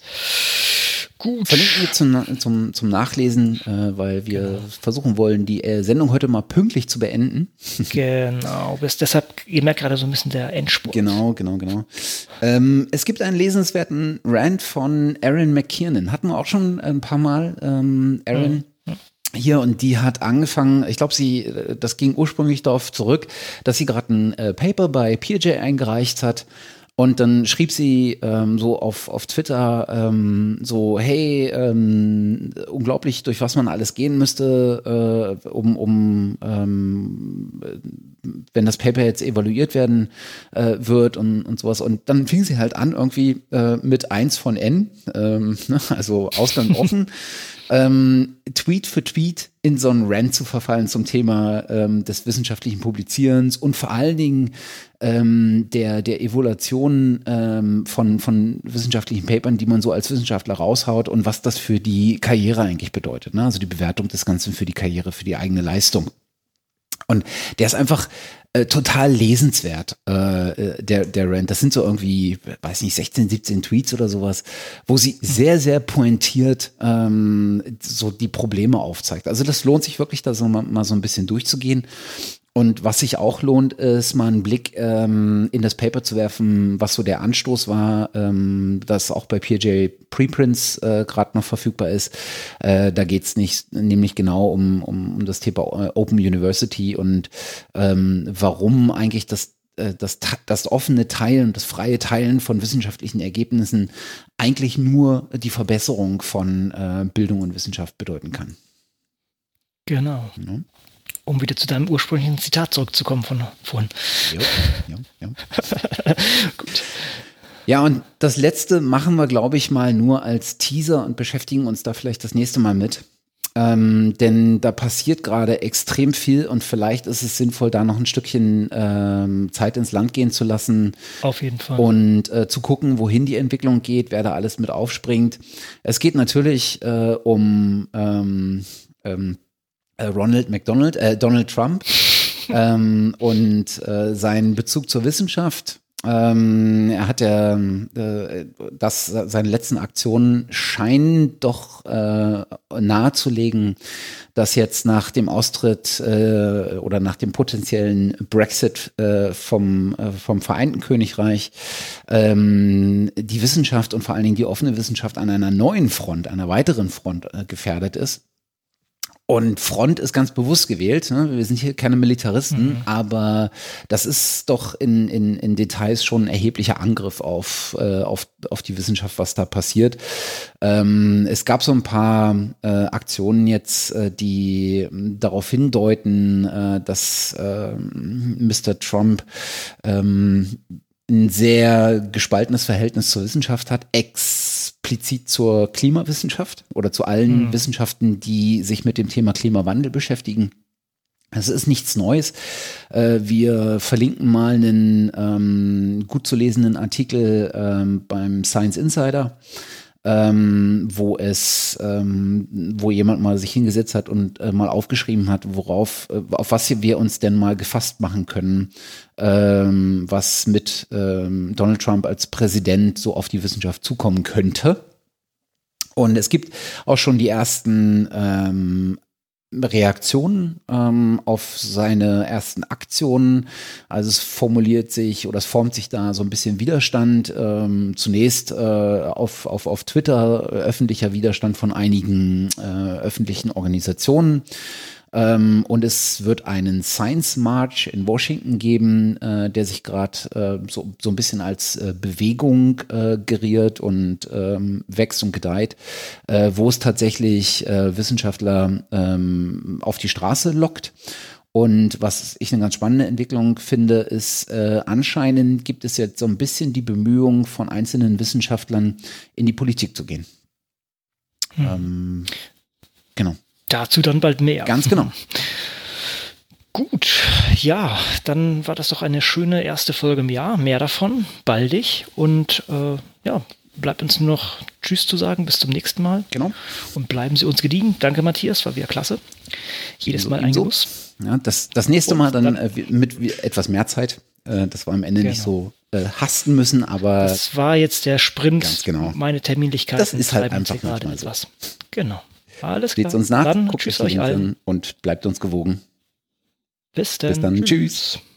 gut. Verlinken wir zum, zum, zum Nachlesen, äh, weil wir genau. versuchen wollen, die äh, Sendung heute mal pünktlich zu beenden. Genau, bis deshalb, ihr merkt gerade so ein bisschen der Endspurt. Genau, genau, genau. Ähm, es gibt einen lesenswerten Rant von Erin McKiernan. Hatten wir auch schon ein paar Mal. Ähm, Erin mhm. hier und die hat angefangen, ich glaube, sie, das ging ursprünglich darauf zurück, dass sie gerade ein äh, Paper bei P J eingereicht hat. Und dann schrieb sie ähm, so auf, auf Twitter ähm, so, hey, ähm, unglaublich, durch was man alles gehen müsste, äh, um, um ähm, wenn das Paper jetzt evaluiert werden äh, wird und, und sowas. Und dann fing sie halt an irgendwie äh, mit eins von N, ähm, also Ausgang offen. Ähm, Tweet für Tweet in so einen Rant zu verfallen zum Thema ähm, des wissenschaftlichen Publizierens und vor allen Dingen ähm, der, der Evaluation ähm, von, von wissenschaftlichen Papern, die man so als Wissenschaftler raushaut und was das für die Karriere eigentlich bedeutet, ne? Also die Bewertung des Ganzen für die Karriere, für die eigene Leistung. Und der ist einfach äh, total lesenswert, äh, der, der Rant. Das sind so irgendwie, weiß nicht, sechzehn, siebzehn Tweets oder sowas, wo sie sehr, sehr pointiert ähm, so die Probleme aufzeigt. Also das lohnt sich wirklich, da so mal, mal so ein bisschen durchzugehen. Und was sich auch lohnt, ist mal einen Blick ähm, in das Paper zu werfen, was so der Anstoß war, ähm, das auch bei P J Preprints äh, gerade noch verfügbar ist. Äh, da geht's nicht, nämlich genau um, um, um das Thema Open University und ähm, warum eigentlich das, äh, das, das offene Teilen, das freie Teilen von wissenschaftlichen Ergebnissen eigentlich nur die Verbesserung von äh, Bildung und Wissenschaft bedeuten kann. Genau. Ja. Um wieder zu deinem ursprünglichen Zitat zurückzukommen von vorhin. Ja, ja, ja. Gut. Ja, und das letzte machen wir, glaube ich, mal nur als Teaser und beschäftigen uns da vielleicht das nächste Mal mit. Ähm, denn da passiert gerade extrem viel und vielleicht ist es sinnvoll, da noch ein Stückchen ähm, Zeit ins Land gehen zu lassen. Auf jeden Fall. Und äh, zu gucken, wohin die Entwicklung geht, wer da alles mit aufspringt. Es geht natürlich äh, um ähm, ähm, Ronald McDonald, äh, Donald Trump ähm, und äh, seinen Bezug zur Wissenschaft. Ähm, er hat ja, äh, dass seine letzten Aktionen scheinen doch äh, nahezulegen, dass jetzt nach dem Austritt äh, oder nach dem potenziellen Brexit äh, vom, äh, vom Vereinten Königreich ähm, die Wissenschaft und vor allen Dingen die offene Wissenschaft an einer neuen Front, einer weiteren Front äh, gefährdet ist. Und Front ist ganz bewusst gewählt. Ne? Wir sind hier keine Militaristen, mhm. aber das ist doch in, in, in Details schon ein erheblicher Angriff auf, äh, auf, auf die Wissenschaft, was da passiert. Ähm, es gab so ein paar äh, Aktionen jetzt, äh, die darauf hindeuten, äh, dass äh, Mister Trump ähm, ein sehr gespaltenes Verhältnis zur Wissenschaft hat, explizit zur Klimawissenschaft oder zu allen mhm. Wissenschaften, die sich mit dem Thema Klimawandel beschäftigen. Das ist nichts Neues. Wir verlinken mal einen ähm, gut zu lesenden Artikel ähm, beim Science Insider, ähm, wo es, ähm, wo jemand mal sich hingesetzt hat und äh, mal aufgeschrieben hat, worauf, äh, auf was wir uns denn mal gefasst machen können, ähm, was mit ähm, Donald Trump als Präsident so auf die Wissenschaft zukommen könnte. Und es gibt auch schon die ersten ähm, Reaktionen ähm, auf seine ersten Aktionen. Also es formuliert sich oder es formt sich da so ein bisschen Widerstand. Ähm, zunächst äh, auf, auf, auf Twitter äh, öffentlicher Widerstand von einigen äh, öffentlichen Organisationen. Ähm, und es wird einen Science March in Washington geben, äh, der sich gerade äh, so, so ein bisschen als äh, Bewegung äh, geriert und ähm, wächst und gedeiht, äh, wo es tatsächlich äh, Wissenschaftler ähm, auf die Straße lockt. Und was ich eine ganz spannende Entwicklung finde, ist, äh, anscheinend gibt es jetzt so ein bisschen die Bemühungen von einzelnen Wissenschaftlern, in die Politik zu gehen. Hm. Ähm, genau. Dazu dann bald mehr. Ganz genau. Gut, ja, dann war das doch eine schöne erste Folge im Jahr. Mehr davon, baldig. Und äh, ja, bleibt uns nur noch Tschüss zu sagen. Bis zum nächsten Mal. Genau. Und bleiben Sie uns gediegen. Danke, Matthias, war wieder klasse. Jedes Mal ein Genuss. Ja, das, das nächste Mal dann, dann äh, mit etwas mehr Zeit. Äh, dass wir am Ende genau. nicht so äh, hasten müssen, aber. Das war jetzt der Sprint. Ganz genau. Meine Terminlichkeiten. Das ist halt einfach gerade manchmal so. etwas. Genau. Alles klar. Seht uns nach, dann guckt tschüss euch euch allen und bleibt uns gewogen. Bis dann. Bis dann. Tschüss. tschüss.